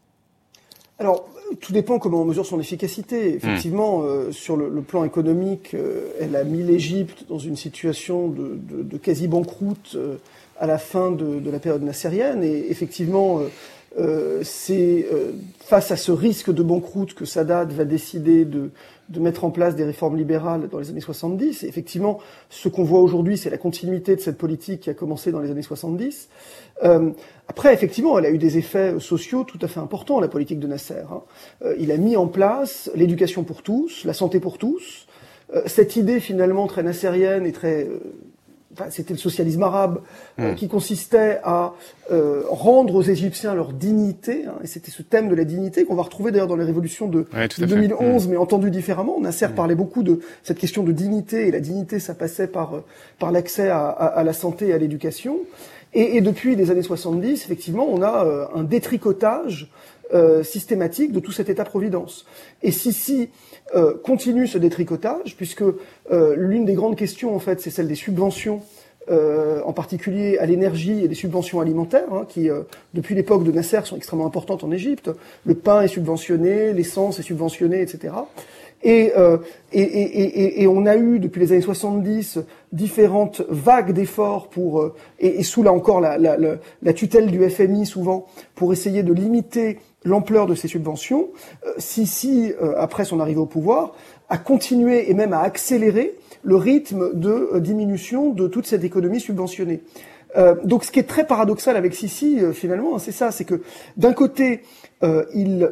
Alors, tout dépend comment on mesure son efficacité. Effectivement, mmh. euh, sur le, le plan économique, euh, elle a mis l'Égypte dans une situation de, de, de quasi-banqueroute euh, à la fin de, de la période nassérienne, et effectivement... Euh, Euh, c'est euh, face à ce risque de banqueroute que Sadat va décider de, de mettre en place des réformes libérales dans les années soixante-dix. Et effectivement, ce qu'on voit aujourd'hui, c'est la continuité de cette politique qui a commencé dans les années soixante-dix. Euh, après, effectivement, elle a eu des effets sociaux tout à fait importants, la politique de Nasser. Hein. Euh, il a mis en place l'éducation pour tous, la santé pour tous. Euh, cette idée finalement très nassérienne et très... Euh, Enfin, c'était le socialisme arabe mmh. euh, qui consistait à euh, rendre aux Égyptiens leur dignité, hein, et c'était ce thème de la dignité qu'on va retrouver d'ailleurs dans les révolutions de, ouais, de deux mille onze, mmh. mais entendu différemment. Nasser mmh. parlait beaucoup de cette question de dignité, et la dignité, ça passait par par l'accès à, à, à la santé et à l'éducation. Et, et depuis les années soixante-dix, effectivement, on a euh, un détricotage euh, systématique de tout cet État-providence. Et Sisi euh, continue ce détricotage, puisque euh, l'une des grandes questions, en fait, c'est celle des subventions, euh, en particulier à l'énergie et des subventions alimentaires, hein, qui, euh, depuis l'époque de Nasser, sont extrêmement importantes en Égypte. Le pain est subventionné, l'essence est subventionnée, et cetera. Et, euh, et, et, et, et on a eu depuis les années soixante-dix différentes vagues d'efforts pour euh, et, et sous là encore la, la, la, la tutelle du F M I souvent pour essayer de limiter l'ampleur de ces subventions. Euh, Sisi, euh, après son arrivée au pouvoir, a continué et même a accéléré le rythme de euh, diminution de toute cette économie subventionnée. Euh, donc ce qui est très paradoxal avec Sisi, euh, finalement, hein, c'est ça, c'est que d'un côté, euh, il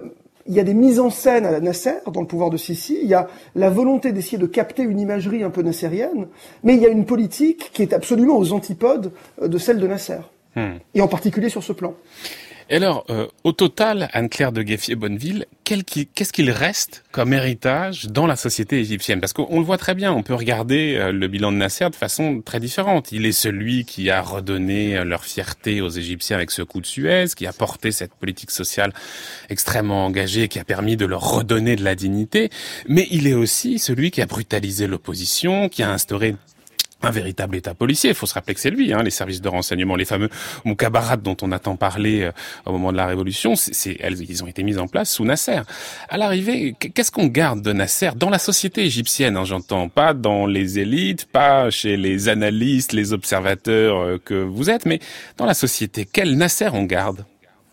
il y a des mises en scène à la Nasser, dans le pouvoir de Sisi, il y a la volonté d'essayer de capter une imagerie un peu nassérienne, mais il y a une politique qui est absolument aux antipodes de celle de Nasser, hmm. et en particulier sur ce plan. Et alors, euh, au total, Anne-Claire de Gueffier-Bonneville, quel qui, qu'est-ce qu'il reste comme héritage dans la société égyptienne? Parce qu'on le voit très bien, on peut regarder euh, le bilan de Nasser de façon très différente. Il est celui qui a redonné euh, leur fierté aux Égyptiens avec ce coup de Suez, qui a porté cette politique sociale extrêmement engagée, qui a permis de leur redonner de la dignité. Mais il est aussi celui qui a brutalisé l'opposition, qui a instauré un véritable état policier. Il faut se rappeler que c'est lui, hein, les services de renseignement, les fameux moukabarats dont on a tant parlé euh, au moment de la Révolution, c'est, c'est, elles, ils ont été mis en place sous Nasser. À l'arrivée, qu'est-ce qu'on garde de Nasser dans la société égyptienne, hein, j'entends, pas dans les élites, pas chez les analystes, les observateurs euh, que vous êtes, mais dans la société, quel Nasser on garde?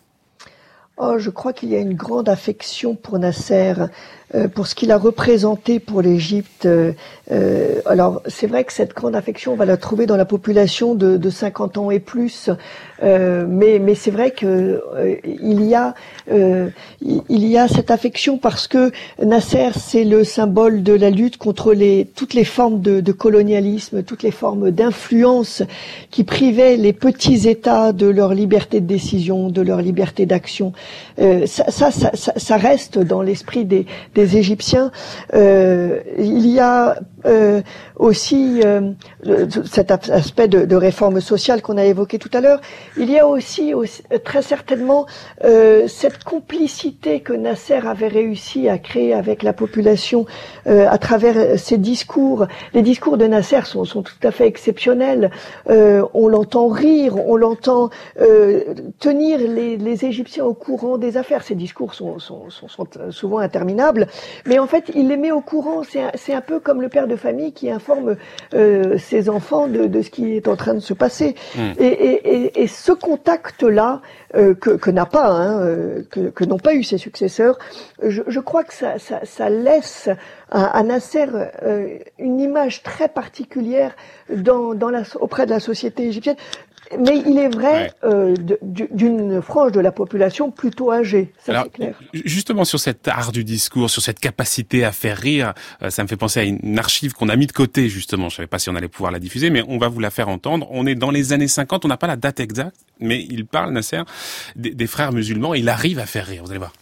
Oh, je crois qu'il y a une grande affection pour Nasser, euh, pour ce qu'il a représenté pour l'Égypte. Euh, euh, alors, c'est vrai que cette grande affection, on va la trouver dans la population de, de cinquante ans et plus. Euh, mais, mais c'est vrai que euh, il y a, euh, il y a cette affection parce que Nasser, c'est le symbole de la lutte contre les toutes les formes de, de colonialisme, toutes les formes d'influence qui privaient les petits États de leur liberté de décision, de leur liberté d'action. Euh, ça, ça, ça, ça reste dans l'esprit des, des Égyptiens. Euh, il y a euh, aussi euh, cet aspect de, de réforme sociale qu'on a évoqué tout à l'heure. Il y a aussi, aussi très certainement euh, cette complicité que Nasser avait réussi à créer avec la population euh, à travers ses discours. Les discours de Nasser sont, sont tout à fait exceptionnels. Euh, on l'entend rire, on l'entend euh, tenir les, les Égyptiens au courant des affaires. Ces discours sont, sont, sont, sont souvent interminables, mais en fait, il les met au courant. C'est un, c'est un peu comme le père de famille qui informe euh, ses enfants de, de ce qui est en train de se passer. Mmh. Et, et, et, et ce contact-là, euh, que, que n'a pas, hein, euh, que, que n'ont pas eu ses successeurs, je, je crois que ça, ça, ça laisse à, à Nasser euh, une image très particulière dans, dans la, auprès de la société égyptienne. Mais il est vrai ouais. euh, de, d'une frange de la population plutôt âgée, ça Alors, c'est clair. Justement sur cet art du discours, sur cette capacité à faire rire, euh, ça me fait penser à une archive qu'on a mis de côté justement. Je savais pas si on allait pouvoir la diffuser, mais on va vous la faire entendre. On est dans les années cinquante, on n'a pas la date exacte, mais il parle, Nasser, des, des frères musulmans. Il arrive à faire rire, vous allez voir.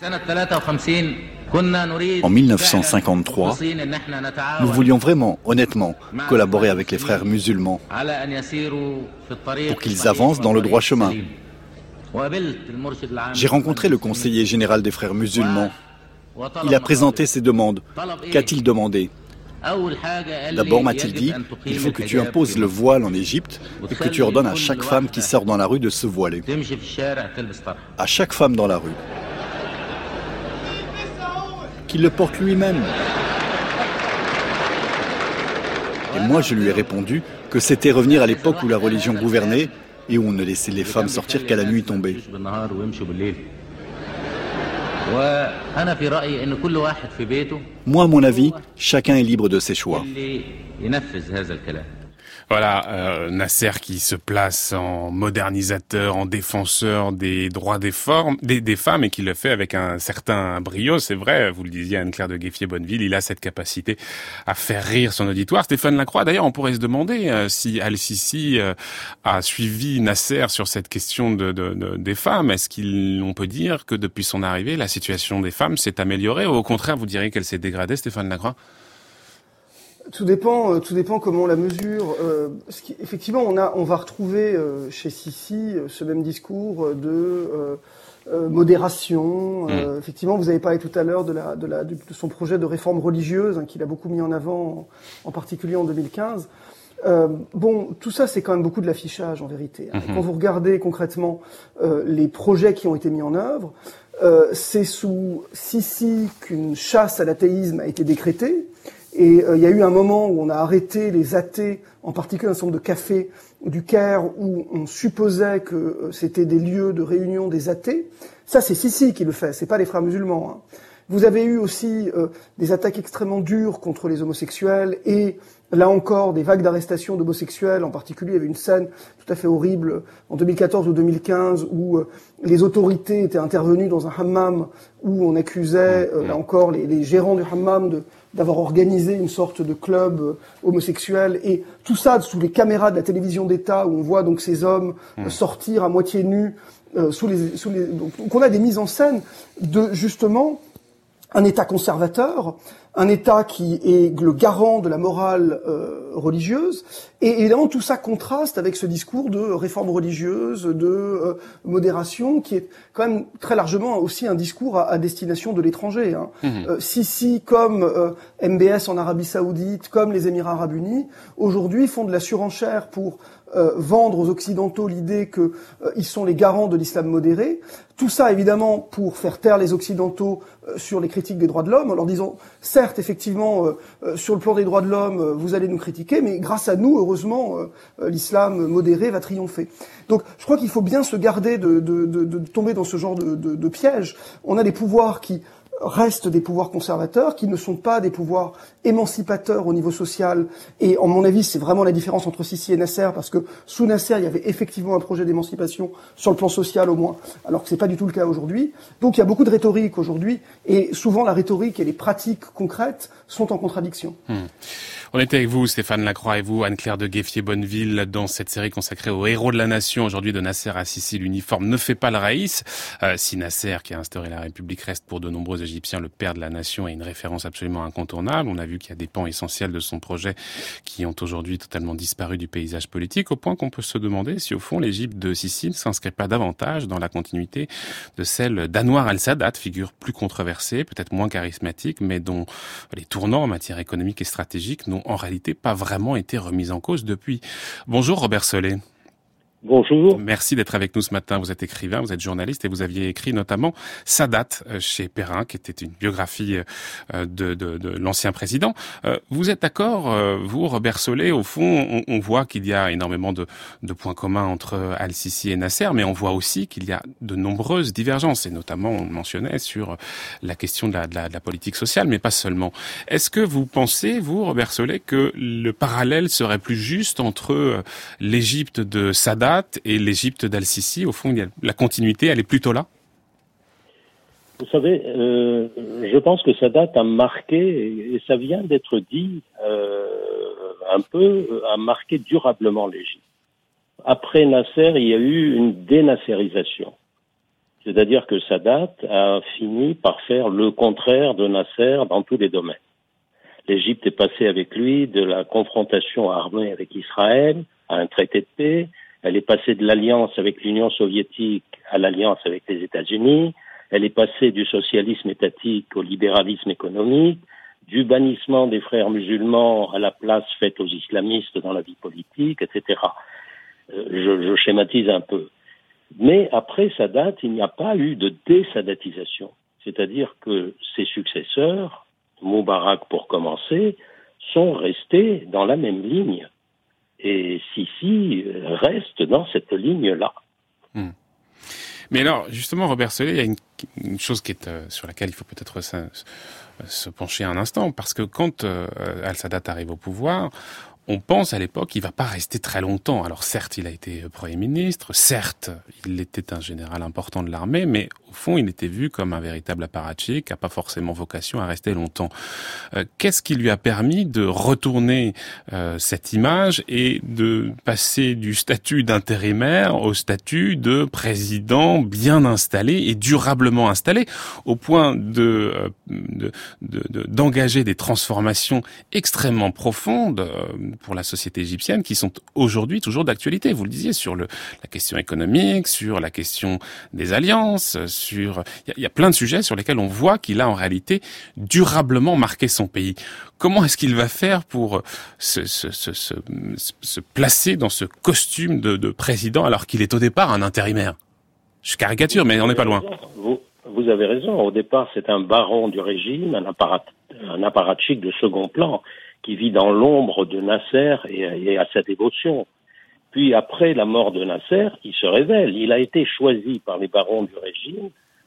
En mille neuf cent cinquante-trois, nous voulions vraiment, honnêtement, collaborer avec les frères musulmans pour qu'ils avancent dans le droit chemin. J'ai rencontré le conseiller général des frères musulmans. Il a présenté ses demandes. Qu'a-t-il demandé ? D'abord, m'a-t-il dit, il faut que tu imposes le voile en Égypte et que tu ordonnes à chaque femme qui sort dans la rue de se voiler. À chaque femme dans la rue. Qu'il le porte lui-même. Et moi, je lui ai répondu que c'était revenir à l'époque où la religion gouvernait et où on ne laissait les femmes sortir qu'à la nuit tombée. Moi, à mon avis, chacun est libre de ses choix. Voilà, euh, Nasser qui se place en modernisateur, en défenseur des droits des, formes, des, des femmes et qui le fait avec un certain brio. C'est vrai, vous le disiez, Anne-Claire de Gueffier-Bonneville, il a cette capacité à faire rire son auditoire. Stéphane Lacroix, d'ailleurs, on pourrait se demander euh, si Al-Sisi euh, a suivi Nasser sur cette question de, de, de, des femmes. Est-ce qu'on peut dire que depuis son arrivée, la situation des femmes s'est améliorée ou au contraire, vous diriez qu'elle s'est dégradée, Stéphane Lacroix ? Tout dépend, tout dépend comment on la mesure. Euh, ce qui, effectivement, on a, on va retrouver euh, chez Sisi euh, ce même discours de euh, euh, modération. Euh, mmh. Effectivement, vous avez parlé tout à l'heure de la, de la, de son projet de réforme religieuse hein, qu'il a beaucoup mis en avant, en, en particulier en deux mille quinze. Euh, bon, tout ça, c'est quand même beaucoup de l'affichage en vérité. Hein. Mmh. Quand vous regardez concrètement euh, les projets qui ont été mis en œuvre, euh, c'est sous Sisi qu'une chasse à l'athéisme a été décrétée. Et il euh, y a eu un moment où on a arrêté les athées, en particulier un certain nombre de cafés du Caire où on supposait que euh, c'était des lieux de réunion des athées. Ça, c'est Sisi qui le fait, c'est pas les frères musulmans. Hein. Vous avez eu aussi euh, des attaques extrêmement dures contre les homosexuels et là encore des vagues d'arrestations d'homosexuels. En particulier, il y avait une scène tout à fait horrible en deux mille quatorze ou deux mille quinze où euh, les autorités étaient intervenues dans un hammam où on accusait euh, là encore les, les gérants du hammam de d'avoir organisé une sorte de club euh, homosexuel, et tout ça sous les caméras de la télévision d'État où on voit donc ces hommes euh, sortir à moitié nus euh, sous les sous les donc on a des mises en scène de justement un État conservateur, un État qui est le garant de la morale euh, religieuse, et évidemment tout ça contraste avec ce discours de réforme religieuse, de euh, modération, qui est quand même très largement aussi un discours à, à destination de l'étranger. Hein. Mmh. Euh, Sisi, comme euh, M B S en Arabie Saoudite, comme les Émirats Arabes Unis, aujourd'hui font de la surenchère pour euh, vendre aux Occidentaux l'idée qu'ils euh, sont les garants de l'islam modéré. Tout ça, évidemment, pour faire taire les Occidentaux euh, sur les critiques des droits de l'homme, en leur disant, certes, effectivement, euh, euh, sur le plan des droits de l'homme, euh, vous allez nous critiquer, mais grâce à nous, heureusement, euh, l'islam modéré va triompher. Donc, je crois qu'il faut bien se garder de, de, de, de tomber dans ce genre de, de, de piège. On a des pouvoirs qui restent des pouvoirs conservateurs, qui ne sont pas des pouvoirs émancipateurs au niveau social. Et, en mon avis, c'est vraiment la différence entre Sisi et Nasser, parce que sous Nasser, il y avait effectivement un projet d'émancipation sur le plan social au moins, alors que c'est pas du tout le cas aujourd'hui. Donc, il y a beaucoup de rhétorique aujourd'hui, et souvent la rhétorique et les pratiques concrètes sont en contradiction. Mmh. On était avec vous, Stéphane Lacroix, et vous, Anne-Claire de Gueffier-Bonneville, dans cette série consacrée aux héros de la nation. Aujourd'hui, de Nasser à Sisi, l'uniforme ne fait pas le raïs. Euh, si Nasser, qui a instauré la République, reste pour de nombreux Égyptiens le père de la nation et une référence absolument incontournable, on a vu qu'il y a des pans essentiels de son projet qui ont aujourd'hui totalement disparu du paysage politique, au point qu'on peut se demander si, au fond, l'Égypte de Sisi ne s'inscrit pas davantage dans la continuité de celle d'Anwar el-Sadat, figure plus controversée, peut-être moins charismatique, mais dont les tournants en matière économique et stratégique n'ont en réalité pas vraiment été remis en cause depuis. Bonjour Robert Solé. Bonjour. Merci d'être avec nous ce matin. Vous êtes écrivain, vous êtes journaliste et vous aviez écrit notamment Sadat chez Perrin, qui était une biographie de, de, de l'ancien président. Vous êtes d'accord, vous, Robert Solé? Au fond, on, on voit qu'il y a énormément de, de points communs entre Al-Sisi et Nasser, mais on voit aussi qu'il y a de nombreuses divergences, et notamment, on le mentionnait, sur la question de la, de la, de la politique sociale, mais pas seulement. Est-ce que vous pensez, vous, Robert Solé, que le parallèle serait plus juste entre l'Égypte de Sadat et l'Égypte d'Al-Sisi? Au fond, il y a, la continuité, elle est plutôt là? Vous savez, euh, je pense que Sadat a marqué, et ça vient d'être dit euh, un peu, a marqué durablement l'Égypte. Après Nasser, il y a eu une dénasserisation. C'est-à-dire que Sadat a fini par faire le contraire de Nasser dans tous les domaines. L'Égypte est passée avec lui de la confrontation armée avec Israël à un traité de paix. Elle est passée de l'alliance avec l'Union soviétique à l'alliance avec les États-Unis. Elle est passée du socialisme étatique au libéralisme économique, du bannissement des frères musulmans à la place faite aux islamistes dans la vie politique, et cetera. Euh, je, je schématise un peu. Mais après Sadat, il n'y a pas eu de désadatisation. C'est-à-dire que ses successeurs, Moubarak pour commencer, sont restés dans la même ligne. Et Sisi reste dans cette ligne-là. Mmh. Mais alors, justement, Robert Solé, il y a une, une chose qui est, euh, sur laquelle il faut peut-être se, se pencher un instant, parce que quand euh, Al-Sadat arrive au pouvoir, on pense à l'époque qu'il va pas rester très longtemps. Alors certes, il a été Premier ministre, certes, il était un général important de l'armée, mais au fond, il était vu comme un véritable apparatchik, qui n'a pas forcément vocation à rester longtemps. Euh, qu'est-ce qui lui a permis de retourner euh, cette image et de passer du statut d'intérimaire au statut de président bien installé et durablement installé, au point de, euh, de, de, de d'engager des transformations extrêmement profondes euh, pour la société égyptienne, qui sont aujourd'hui toujours d'actualité. Vous le disiez, sur le, la question économique, sur la question des alliances, sur... Il y a, il y a plein de sujets sur lesquels on voit qu'il a en réalité durablement marqué son pays. Comment est-ce qu'il va faire pour se, se, se, se, se placer dans ce costume de, de président alors qu'il est au départ un intérimaire? Je caricature, mais on n'est pas loin. Vous, vous avez raison. Au départ, c'est un baron du régime, un, apparat, un apparatchik de second plan, qui vit dans l'ombre de Nasser et, et à sa dévotion. Puis après la mort de Nasser, il se révèle. Il a été choisi par les barons du régime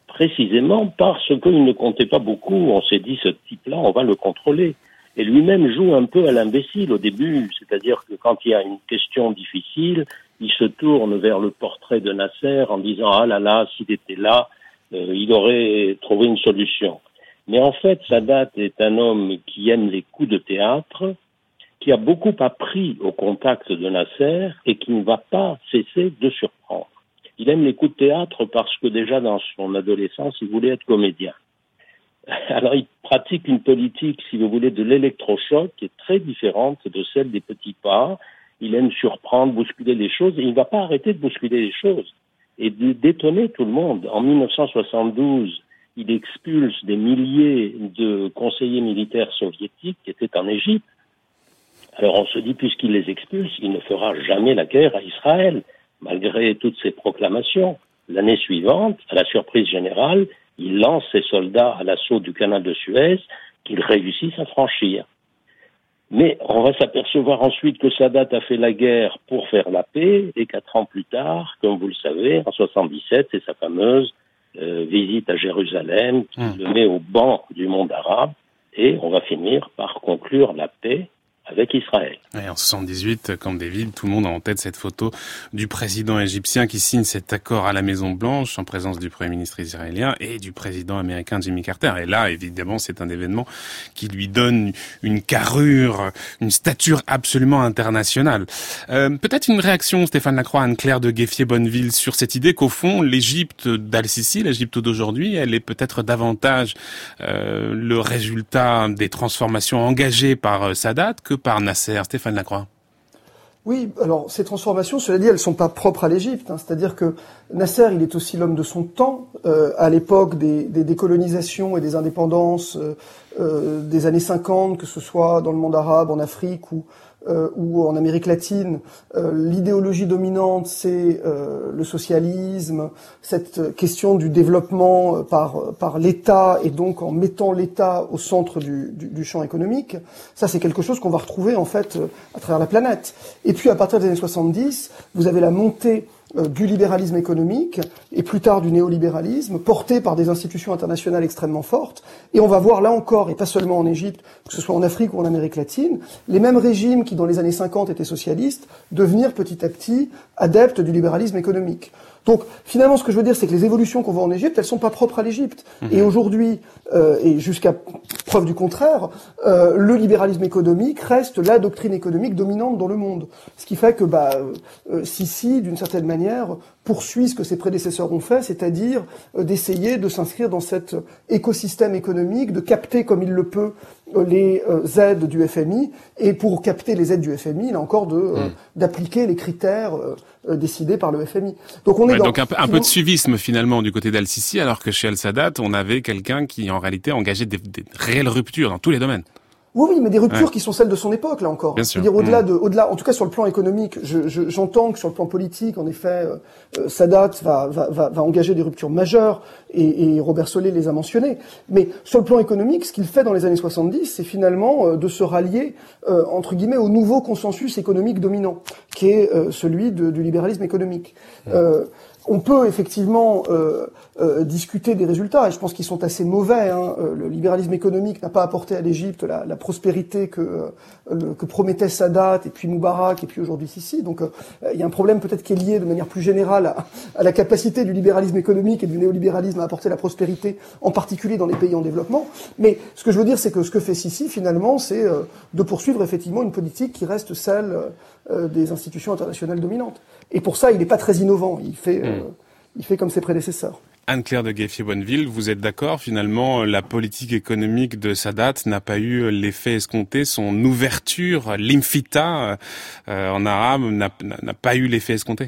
précisément parce qu'il ne comptait pas beaucoup. On s'est dit, ce type-là, on va le contrôler. Et lui-même joue un peu à l'imbécile au début, c'est-à-dire que quand il y a une question difficile, il se tourne vers le portrait de Nasser en disant « Ah là là, s'il était là, euh, il aurait trouvé une solution ». Mais en fait, Sadat est un homme qui aime les coups de théâtre, qui a beaucoup appris au contact de Nasser et qui ne va pas cesser de surprendre. Il aime les coups de théâtre parce que déjà dans son adolescence, il voulait être comédien. Alors, il pratique une politique, si vous voulez, de l'électrochoc qui est très différente de celle des petits pas. Il aime surprendre, bousculer les choses, et il ne va pas arrêter de bousculer les choses et de d'étonner tout le monde. En mille neuf cent soixante-douze, il expulse des milliers de conseillers militaires soviétiques qui étaient en Égypte. Alors, on se dit, puisqu'il les expulse, il ne fera jamais la guerre à Israël, malgré toutes ses proclamations. L'année suivante, à la surprise générale, il lance ses soldats à l'assaut du canal de Suez, qu'ils réussissent à franchir. Mais on va s'apercevoir ensuite que Sadat a fait la guerre pour faire la paix, et quatre ans plus tard, comme vous le savez, en soixante-dix-sept, c'est sa fameuse euh, visite à Jérusalem qui mmh. le met au banc du monde arabe, et on va finir par conclure la paix avec Israël. Et en soixante-dix-huit, Camp David, tout le monde a en tête cette photo du président égyptien qui signe cet accord à la Maison-Blanche en présence du Premier ministre israélien et du président américain Jimmy Carter. Et là, évidemment, c'est un événement qui lui donne une carrure, une stature absolument internationale. Euh, peut-être une réaction, Stéphane Lacroix, Anne-Claire de Gueffier-Bonneville, sur cette idée qu'au fond, l'Égypte d'Al-Sisi, l'Égypte d'aujourd'hui, elle est peut-être davantage euh, le résultat des transformations engagées par Sadat que par Nasser. Stéphane Lacroix. Oui, alors ces transformations, cela dit, elles sont pas propres à l'Égypte. Hein, c'est-à-dire que Nasser, il est aussi l'homme de son temps. Euh, à l'époque des, des décolonisations et des indépendances euh, euh, des années cinquante, que ce soit dans le monde arabe, en Afrique ou Euh, ou en Amérique latine, euh, l'idéologie dominante, c'est euh, le socialisme, cette question du développement par par l'État et donc en mettant l'État au centre du, du, du champ économique. Ça, c'est quelque chose qu'on va retrouver en fait à travers la planète. Et puis à partir des années soixante-dix, vous avez la montée du libéralisme économique et plus tard du néolibéralisme, porté par des institutions internationales extrêmement fortes. Et on va voir là encore, et pas seulement en Égypte, que ce soit en Afrique ou en Amérique latine, les mêmes régimes qui dans les années cinquante étaient socialistes, devenir petit à petit adeptes du libéralisme économique. Donc finalement, ce que je veux dire, c'est que les évolutions qu'on voit en Égypte, elles sont pas propres à l'Égypte. Mmh. Et aujourd'hui, euh, et jusqu'à preuve du contraire, euh, le libéralisme économique reste la doctrine économique dominante dans le monde. Ce qui fait que bah, euh, Sisi, d'une certaine manière, poursuit ce que ses prédécesseurs ont fait, c'est-à-dire euh, d'essayer de s'inscrire dans cet écosystème économique, de capter comme il le peut euh, les euh, aides du F M I, et pour capter les aides du F M I, là encore, de, euh, mmh. d'appliquer les critères euh, euh, décidés par le F M I. Donc on est ouais, dans, donc un peu, un peu de suivisme finalement du côté d'Al-Sisi, alors que chez Al-Sadat, on avait quelqu'un qui en réalité engageait des, des réelles ruptures dans tous les domaines. Oui, oui, mais des ruptures ouais. qui sont celles de son époque, là encore. Bien sûr. C'est-à-dire au-delà de, au-delà, en tout cas sur le plan économique, je, je, j'entends que sur le plan politique, en effet, euh, Sadat va, va, va, va engager des ruptures majeures, et, et Robert Solé les a mentionnées. Mais sur le plan économique, ce qu'il fait dans les années soixante-dix, c'est finalement euh, de se rallier, euh, entre guillemets, au nouveau consensus économique dominant, qui est euh, celui de, du libéralisme économique. Mmh. Euh, On peut effectivement euh, euh, discuter des résultats, et je pense qu'ils sont assez mauvais. Hein. Euh, le libéralisme économique n'a pas apporté à l'Égypte la, la prospérité que, euh, le, que promettait Sadat, et puis Moubarak, et puis aujourd'hui Sisi. Donc euh, il y a un problème peut-être qui est lié de manière plus générale à, à la capacité du libéralisme économique et du néolibéralisme à apporter la prospérité, en particulier dans les pays en développement. Mais ce que je veux dire, c'est que ce que fait Sisi, finalement, c'est euh, de poursuivre effectivement une politique qui reste celle euh, des institutions internationales dominantes. Et pour ça, il n'est pas très innovant. Il fait, euh, mmh. il fait comme ses prédécesseurs. Anne-Claire de Gueffier-Bonneville, vous êtes d'accord, finalement, la politique économique de Sadat n'a pas eu l'effet escompté, son ouverture, l'infita, euh, en arabe, n'a, n'a pas eu l'effet escompté?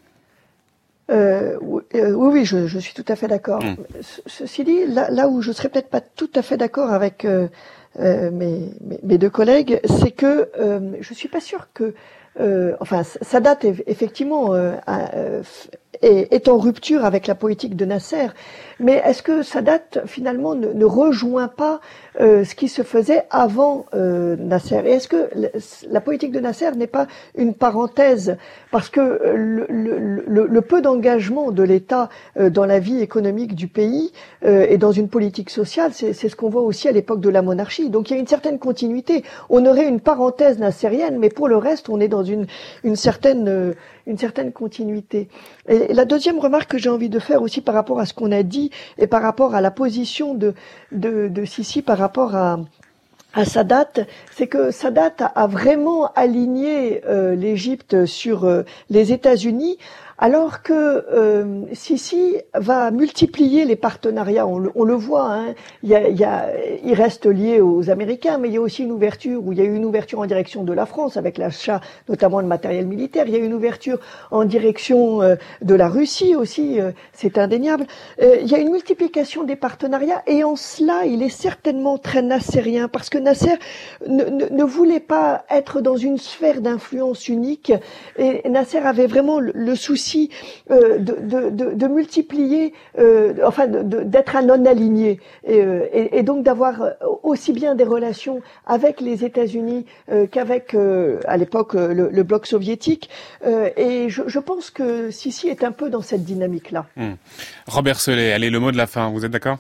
Euh, oui, oui, je, je suis tout à fait d'accord. Mmh. Ceci dit, là, là où je serais peut-être pas tout à fait d'accord avec euh, euh, mes, mes, mes deux collègues, c'est que euh, je suis pas sûre que Euh, enfin, Sadat effectivement euh, a, euh, est, est en rupture avec la politique de Nasser. Mais est-ce que Sadat, finalement, ne, ne rejoint pas euh, ce qui se faisait avant euh, Nasser? Et est-ce que la politique de Nasser n'est pas une parenthèse? Parce que le, le, le, le peu d'engagement de l'État euh, dans la vie économique du pays euh, et dans une politique sociale, c'est, c'est ce qu'on voit aussi à l'époque de la monarchie. Donc il y a une certaine continuité. On aurait une parenthèse nassérienne, mais pour le reste, on est dans une, une certaine... Euh, une certaine continuité. Et la deuxième remarque que j'ai envie de faire aussi par rapport à ce qu'on a dit et par rapport à la position de, de, de Sisi par rapport à, à Sadat, c'est que Sadat a, a vraiment aligné euh, l'Égypte sur euh, les États-Unis, alors que euh, Sisi va multiplier les partenariats. On le, on le voit, hein. Il, y a, il, y a, il reste lié aux Américains, mais il y a aussi une ouverture, où il y a eu une ouverture en direction de la France, avec l'achat notamment de matériel militaire. Il y a eu une ouverture en direction euh, de la Russie aussi, euh, c'est indéniable. Euh, il y a une multiplication des partenariats, et en cela, il est certainement très nassérien, parce que Nasser ne, ne, ne voulait pas être dans une sphère d'influence unique, et Nasser avait vraiment le, le souci Euh, de, de, de, de multiplier, euh, enfin de, de, d'être un non-aligné, et, euh, et, et donc d'avoir aussi bien des relations avec les États-Unis euh, qu'avec, euh, à l'époque, le, le bloc soviétique. Euh, et je, je pense que Sisi est un peu dans cette dynamique-là. Mmh. Robert Solé, allez, le mot de la fin, vous êtes d'accord?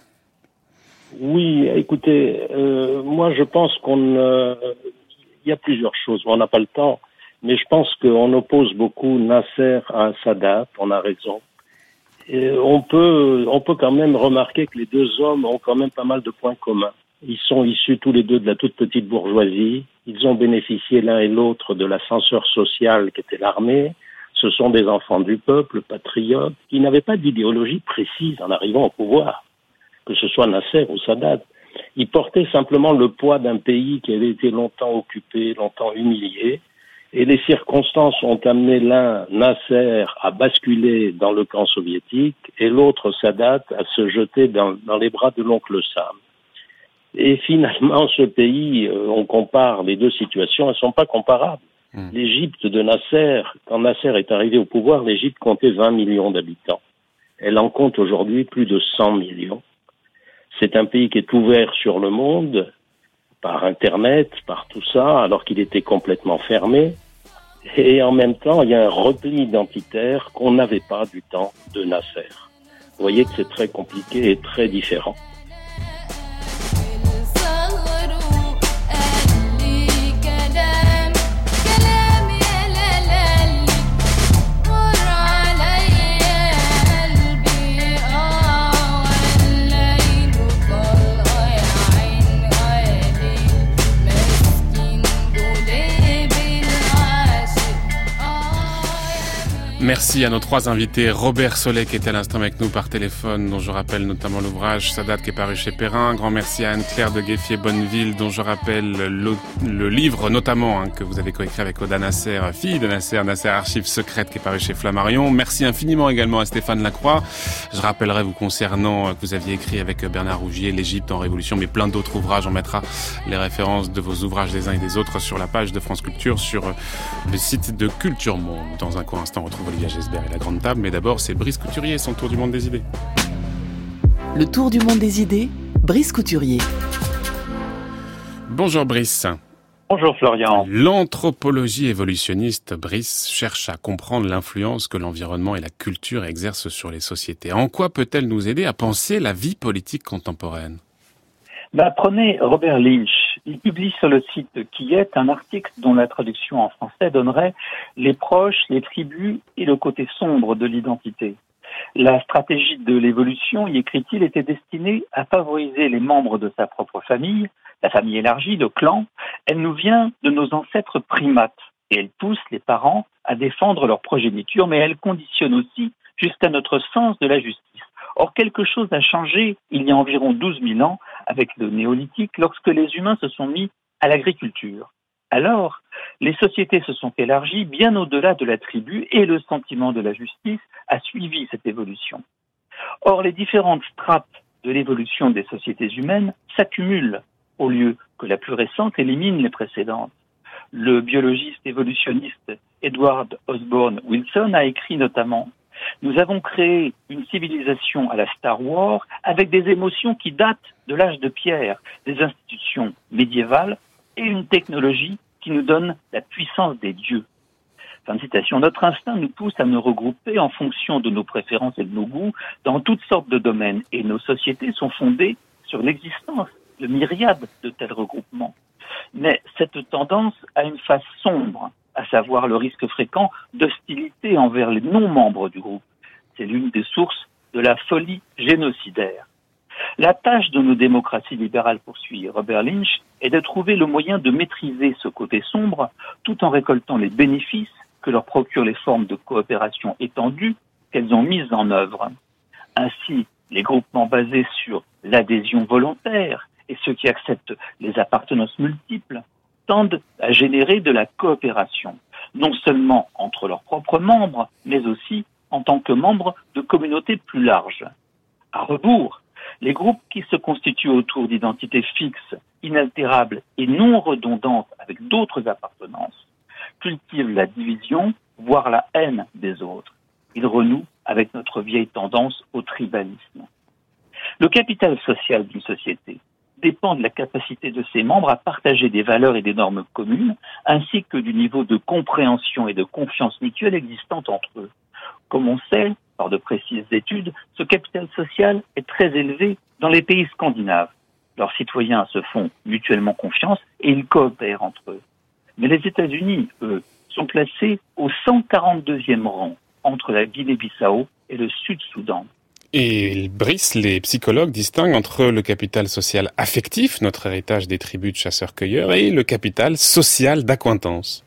Oui, écoutez, euh, moi je pense qu'on... Euh, il y a plusieurs choses, on n'a pas le temps. Mais je pense qu'on oppose beaucoup Nasser à Sadat, on a raison. Et on peut, on peut quand même remarquer que les deux hommes ont quand même pas mal de points communs. Ils sont issus tous les deux de la toute petite bourgeoisie. Ils ont bénéficié l'un et l'autre de l'ascenseur social qu'était l'armée. Ce sont des enfants du peuple, patriotes, qui n'avaient pas d'idéologie précise en arrivant au pouvoir, que ce soit Nasser ou Sadat. Ils portaient simplement le poids d'un pays qui avait été longtemps occupé, longtemps humilié. Et les circonstances ont amené l'un, Nasser, à basculer dans le camp soviétique et l'autre, Sadat, à se jeter dans, dans les bras de l'oncle Sam. Et finalement, ce pays, euh, on compare les deux situations, elles ne sont pas comparables. Mmh. L'Égypte de Nasser, quand Nasser est arrivé au pouvoir, l'Égypte comptait vingt millions d'habitants. Elle en compte aujourd'hui plus de cent millions. C'est un pays qui est ouvert sur le monde, par Internet, par tout ça, alors qu'il était complètement fermé. Et en même temps, il y a un repli identitaire qu'on n'avait pas du temps de Nasser. Vous voyez que c'est très compliqué et très différent. Merci à nos trois invités. Robert Solé qui était à l'instant avec nous par téléphone, dont je rappelle notamment l'ouvrage Sadat qui est paru chez Perrin. Un grand merci à Anne-Claire de Gueffier-Bonneville, dont je rappelle le, le livre notamment hein, que vous avez coécrit avec Oda Nasser, fille de Nasser, Nasser Archives secrètes, qui est paru chez Flammarion. Merci infiniment également à Stéphane Lacroix. Je rappellerai vous concernant que vous aviez écrit avec Bernard Rougier l'Égypte en révolution, mais plein d'autres ouvrages. On mettra les références de vos ouvrages des uns et des autres sur la page de France Culture, sur le site de Culture Monde. Dans un court instant, on retrouve Olivier Gesbert et la Grande Table, mais d'abord c'est Brice Couturier, son tour du monde des idées. Le tour du monde des idées, Brice Couturier. Bonjour Brice. Bonjour Florian. L'anthropologie évolutionniste, Brice, cherche à comprendre l'influence que l'environnement et la culture exercent sur les sociétés. En quoi peut-elle nous aider à penser la vie politique contemporaine ? Bah, prenez Robert Lynch. Il publie sur le site Qui est un article dont la traduction en français donnerait « Les proches, les tribus et le côté sombre de l'identité ». La stratégie de l'évolution, y écrit-il, était destinée à favoriser les membres de sa propre famille, la famille élargie, le clan. Elle nous vient de nos ancêtres primates et elle pousse les parents à défendre leur progéniture, mais elle conditionne aussi jusqu'à notre sens de la justice. Or, quelque chose a changé il y a environ douze mille ans avec le néolithique lorsque les humains se sont mis à l'agriculture. Alors, les sociétés se sont élargies bien au-delà de la tribu et le sentiment de la justice a suivi cette évolution. Or, les différentes strates de l'évolution des sociétés humaines s'accumulent au lieu que la plus récente élimine les précédentes. Le biologiste évolutionniste Edward Osborne Wilson a écrit notamment Nous avons créé une civilisation à la Star Wars avec des émotions qui datent de l'âge de pierre, des institutions médiévales et une technologie qui nous donne la puissance des dieux. Fin de citation. Notre instinct nous pousse à nous regrouper en fonction de nos préférences et de nos goûts dans toutes sortes de domaines et nos sociétés sont fondées sur l'existence de myriades de tels regroupements. Mais cette tendance a une face sombre, à savoir le risque fréquent d'hostilité envers les non-membres du groupe. C'est l'une des sources de la folie génocidaire. La tâche de nos démocraties libérales, poursuit Robert Lynch, est de trouver le moyen de maîtriser ce côté sombre tout en récoltant les bénéfices que leur procurent les formes de coopération étendues qu'elles ont mises en œuvre. Ainsi, les groupements basés sur l'adhésion volontaire et ceux qui acceptent les appartenances multiples tendent à générer de la coopération, non seulement entre leurs propres membres, mais aussi en tant que membres de communautés plus larges. À rebours, les groupes qui se constituent autour d'identités fixes, inaltérables et non redondantes avec d'autres appartenances cultivent la division, voire la haine des autres. Ils renouent avec notre vieille tendance au tribalisme. Le capital social d'une société dépend de la capacité de ses membres à partager des valeurs et des normes communes, ainsi que du niveau de compréhension et de confiance mutuelle existante entre eux. Comme on sait, par de précises études, ce capital social est très élevé dans les pays scandinaves. Leurs citoyens se font mutuellement confiance et ils coopèrent entre eux. Mais les États-Unis, eux, sont placés au cent quarante-deuxième rang entre la Guinée-Bissau et le Sud-Soudan. Et Brice, les psychologues distinguent entre le capital social affectif, notre héritage des tribus de chasseurs-cueilleurs, et le capital social d'accointance.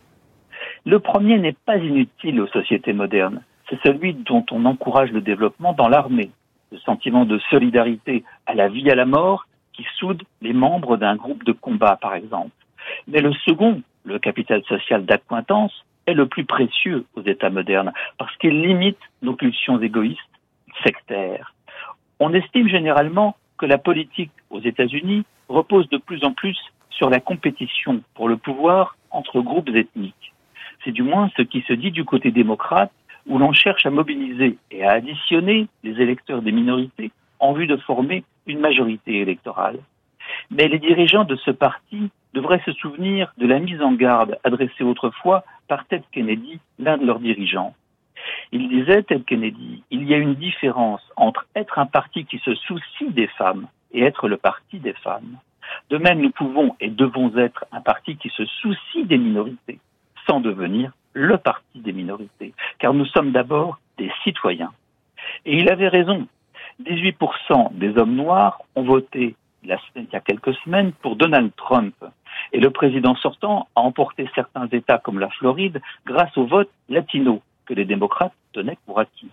Le premier n'est pas inutile aux sociétés modernes. C'est celui dont on encourage le développement dans l'armée. Le sentiment de solidarité à la vie et à la mort qui soude les membres d'un groupe de combat, par exemple. Mais le second, le capital social d'accointance, est le plus précieux aux États modernes parce qu'il limite nos pulsions égoïstes, sectaires. On estime généralement que la politique aux États-Unis repose de plus en plus sur la compétition pour le pouvoir entre groupes ethniques. C'est du moins ce qui se dit du côté démocrate où l'on cherche à mobiliser et à additionner les électeurs des minorités en vue de former une majorité électorale. Mais les dirigeants de ce parti devraient se souvenir de la mise en garde adressée autrefois par Ted Kennedy, l'un de leurs dirigeants. Il disait, Ted Kennedy, il y a une différence entre être un parti qui se soucie des femmes et être le parti des femmes. De même, nous pouvons et devons être un parti qui se soucie des minorités, sans devenir le parti des minorités, car nous sommes d'abord des citoyens. Et il avait raison. dix-huit pour cent des hommes noirs ont voté la semaine, il y a quelques semaines pour Donald Trump. Et le président sortant a emporté certains États comme la Floride grâce au vote latino que les démocrates tenaient pour acquis.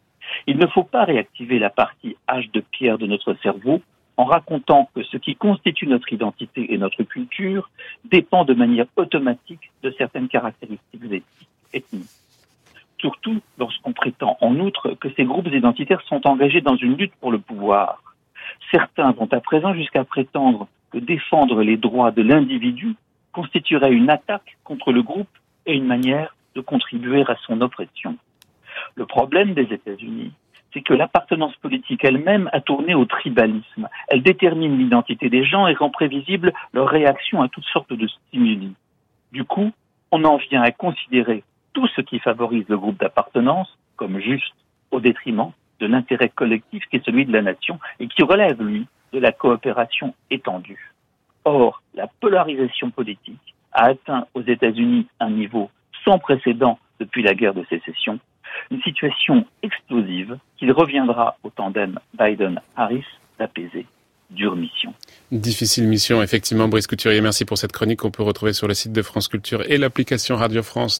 Il ne faut pas réactiver la partie âge de pierre de notre cerveau en racontant que ce qui constitue notre identité et notre culture dépend de manière automatique de certaines caractéristiques ethniques. Surtout lorsqu'on prétend en outre que ces groupes identitaires sont engagés dans une lutte pour le pouvoir. Certains vont à présent jusqu'à prétendre que défendre les droits de l'individu constituerait une attaque contre le groupe et une manière de contribuer à son oppression. Le problème des États-Unis, c'est que l'appartenance politique elle-même a tourné au tribalisme. Elle détermine l'identité des gens et rend prévisible leur réaction à toutes sortes de stimuli. Du coup, on en vient à considérer tout ce qui favorise le groupe d'appartenance comme juste au détriment de l'intérêt collectif qui est celui de la nation et qui relève, lui, de la coopération étendue. Or, la polarisation politique a atteint aux États-Unis un niveau sans précédent depuis la guerre de sécession, une situation explosive qu'il reviendra au tandem Biden-Harris d'apaiser. Dure mission. Difficile mission, effectivement. Brice Couturier, merci pour cette chronique qu'on peut retrouver sur le site de France Culture et l'application Radio France.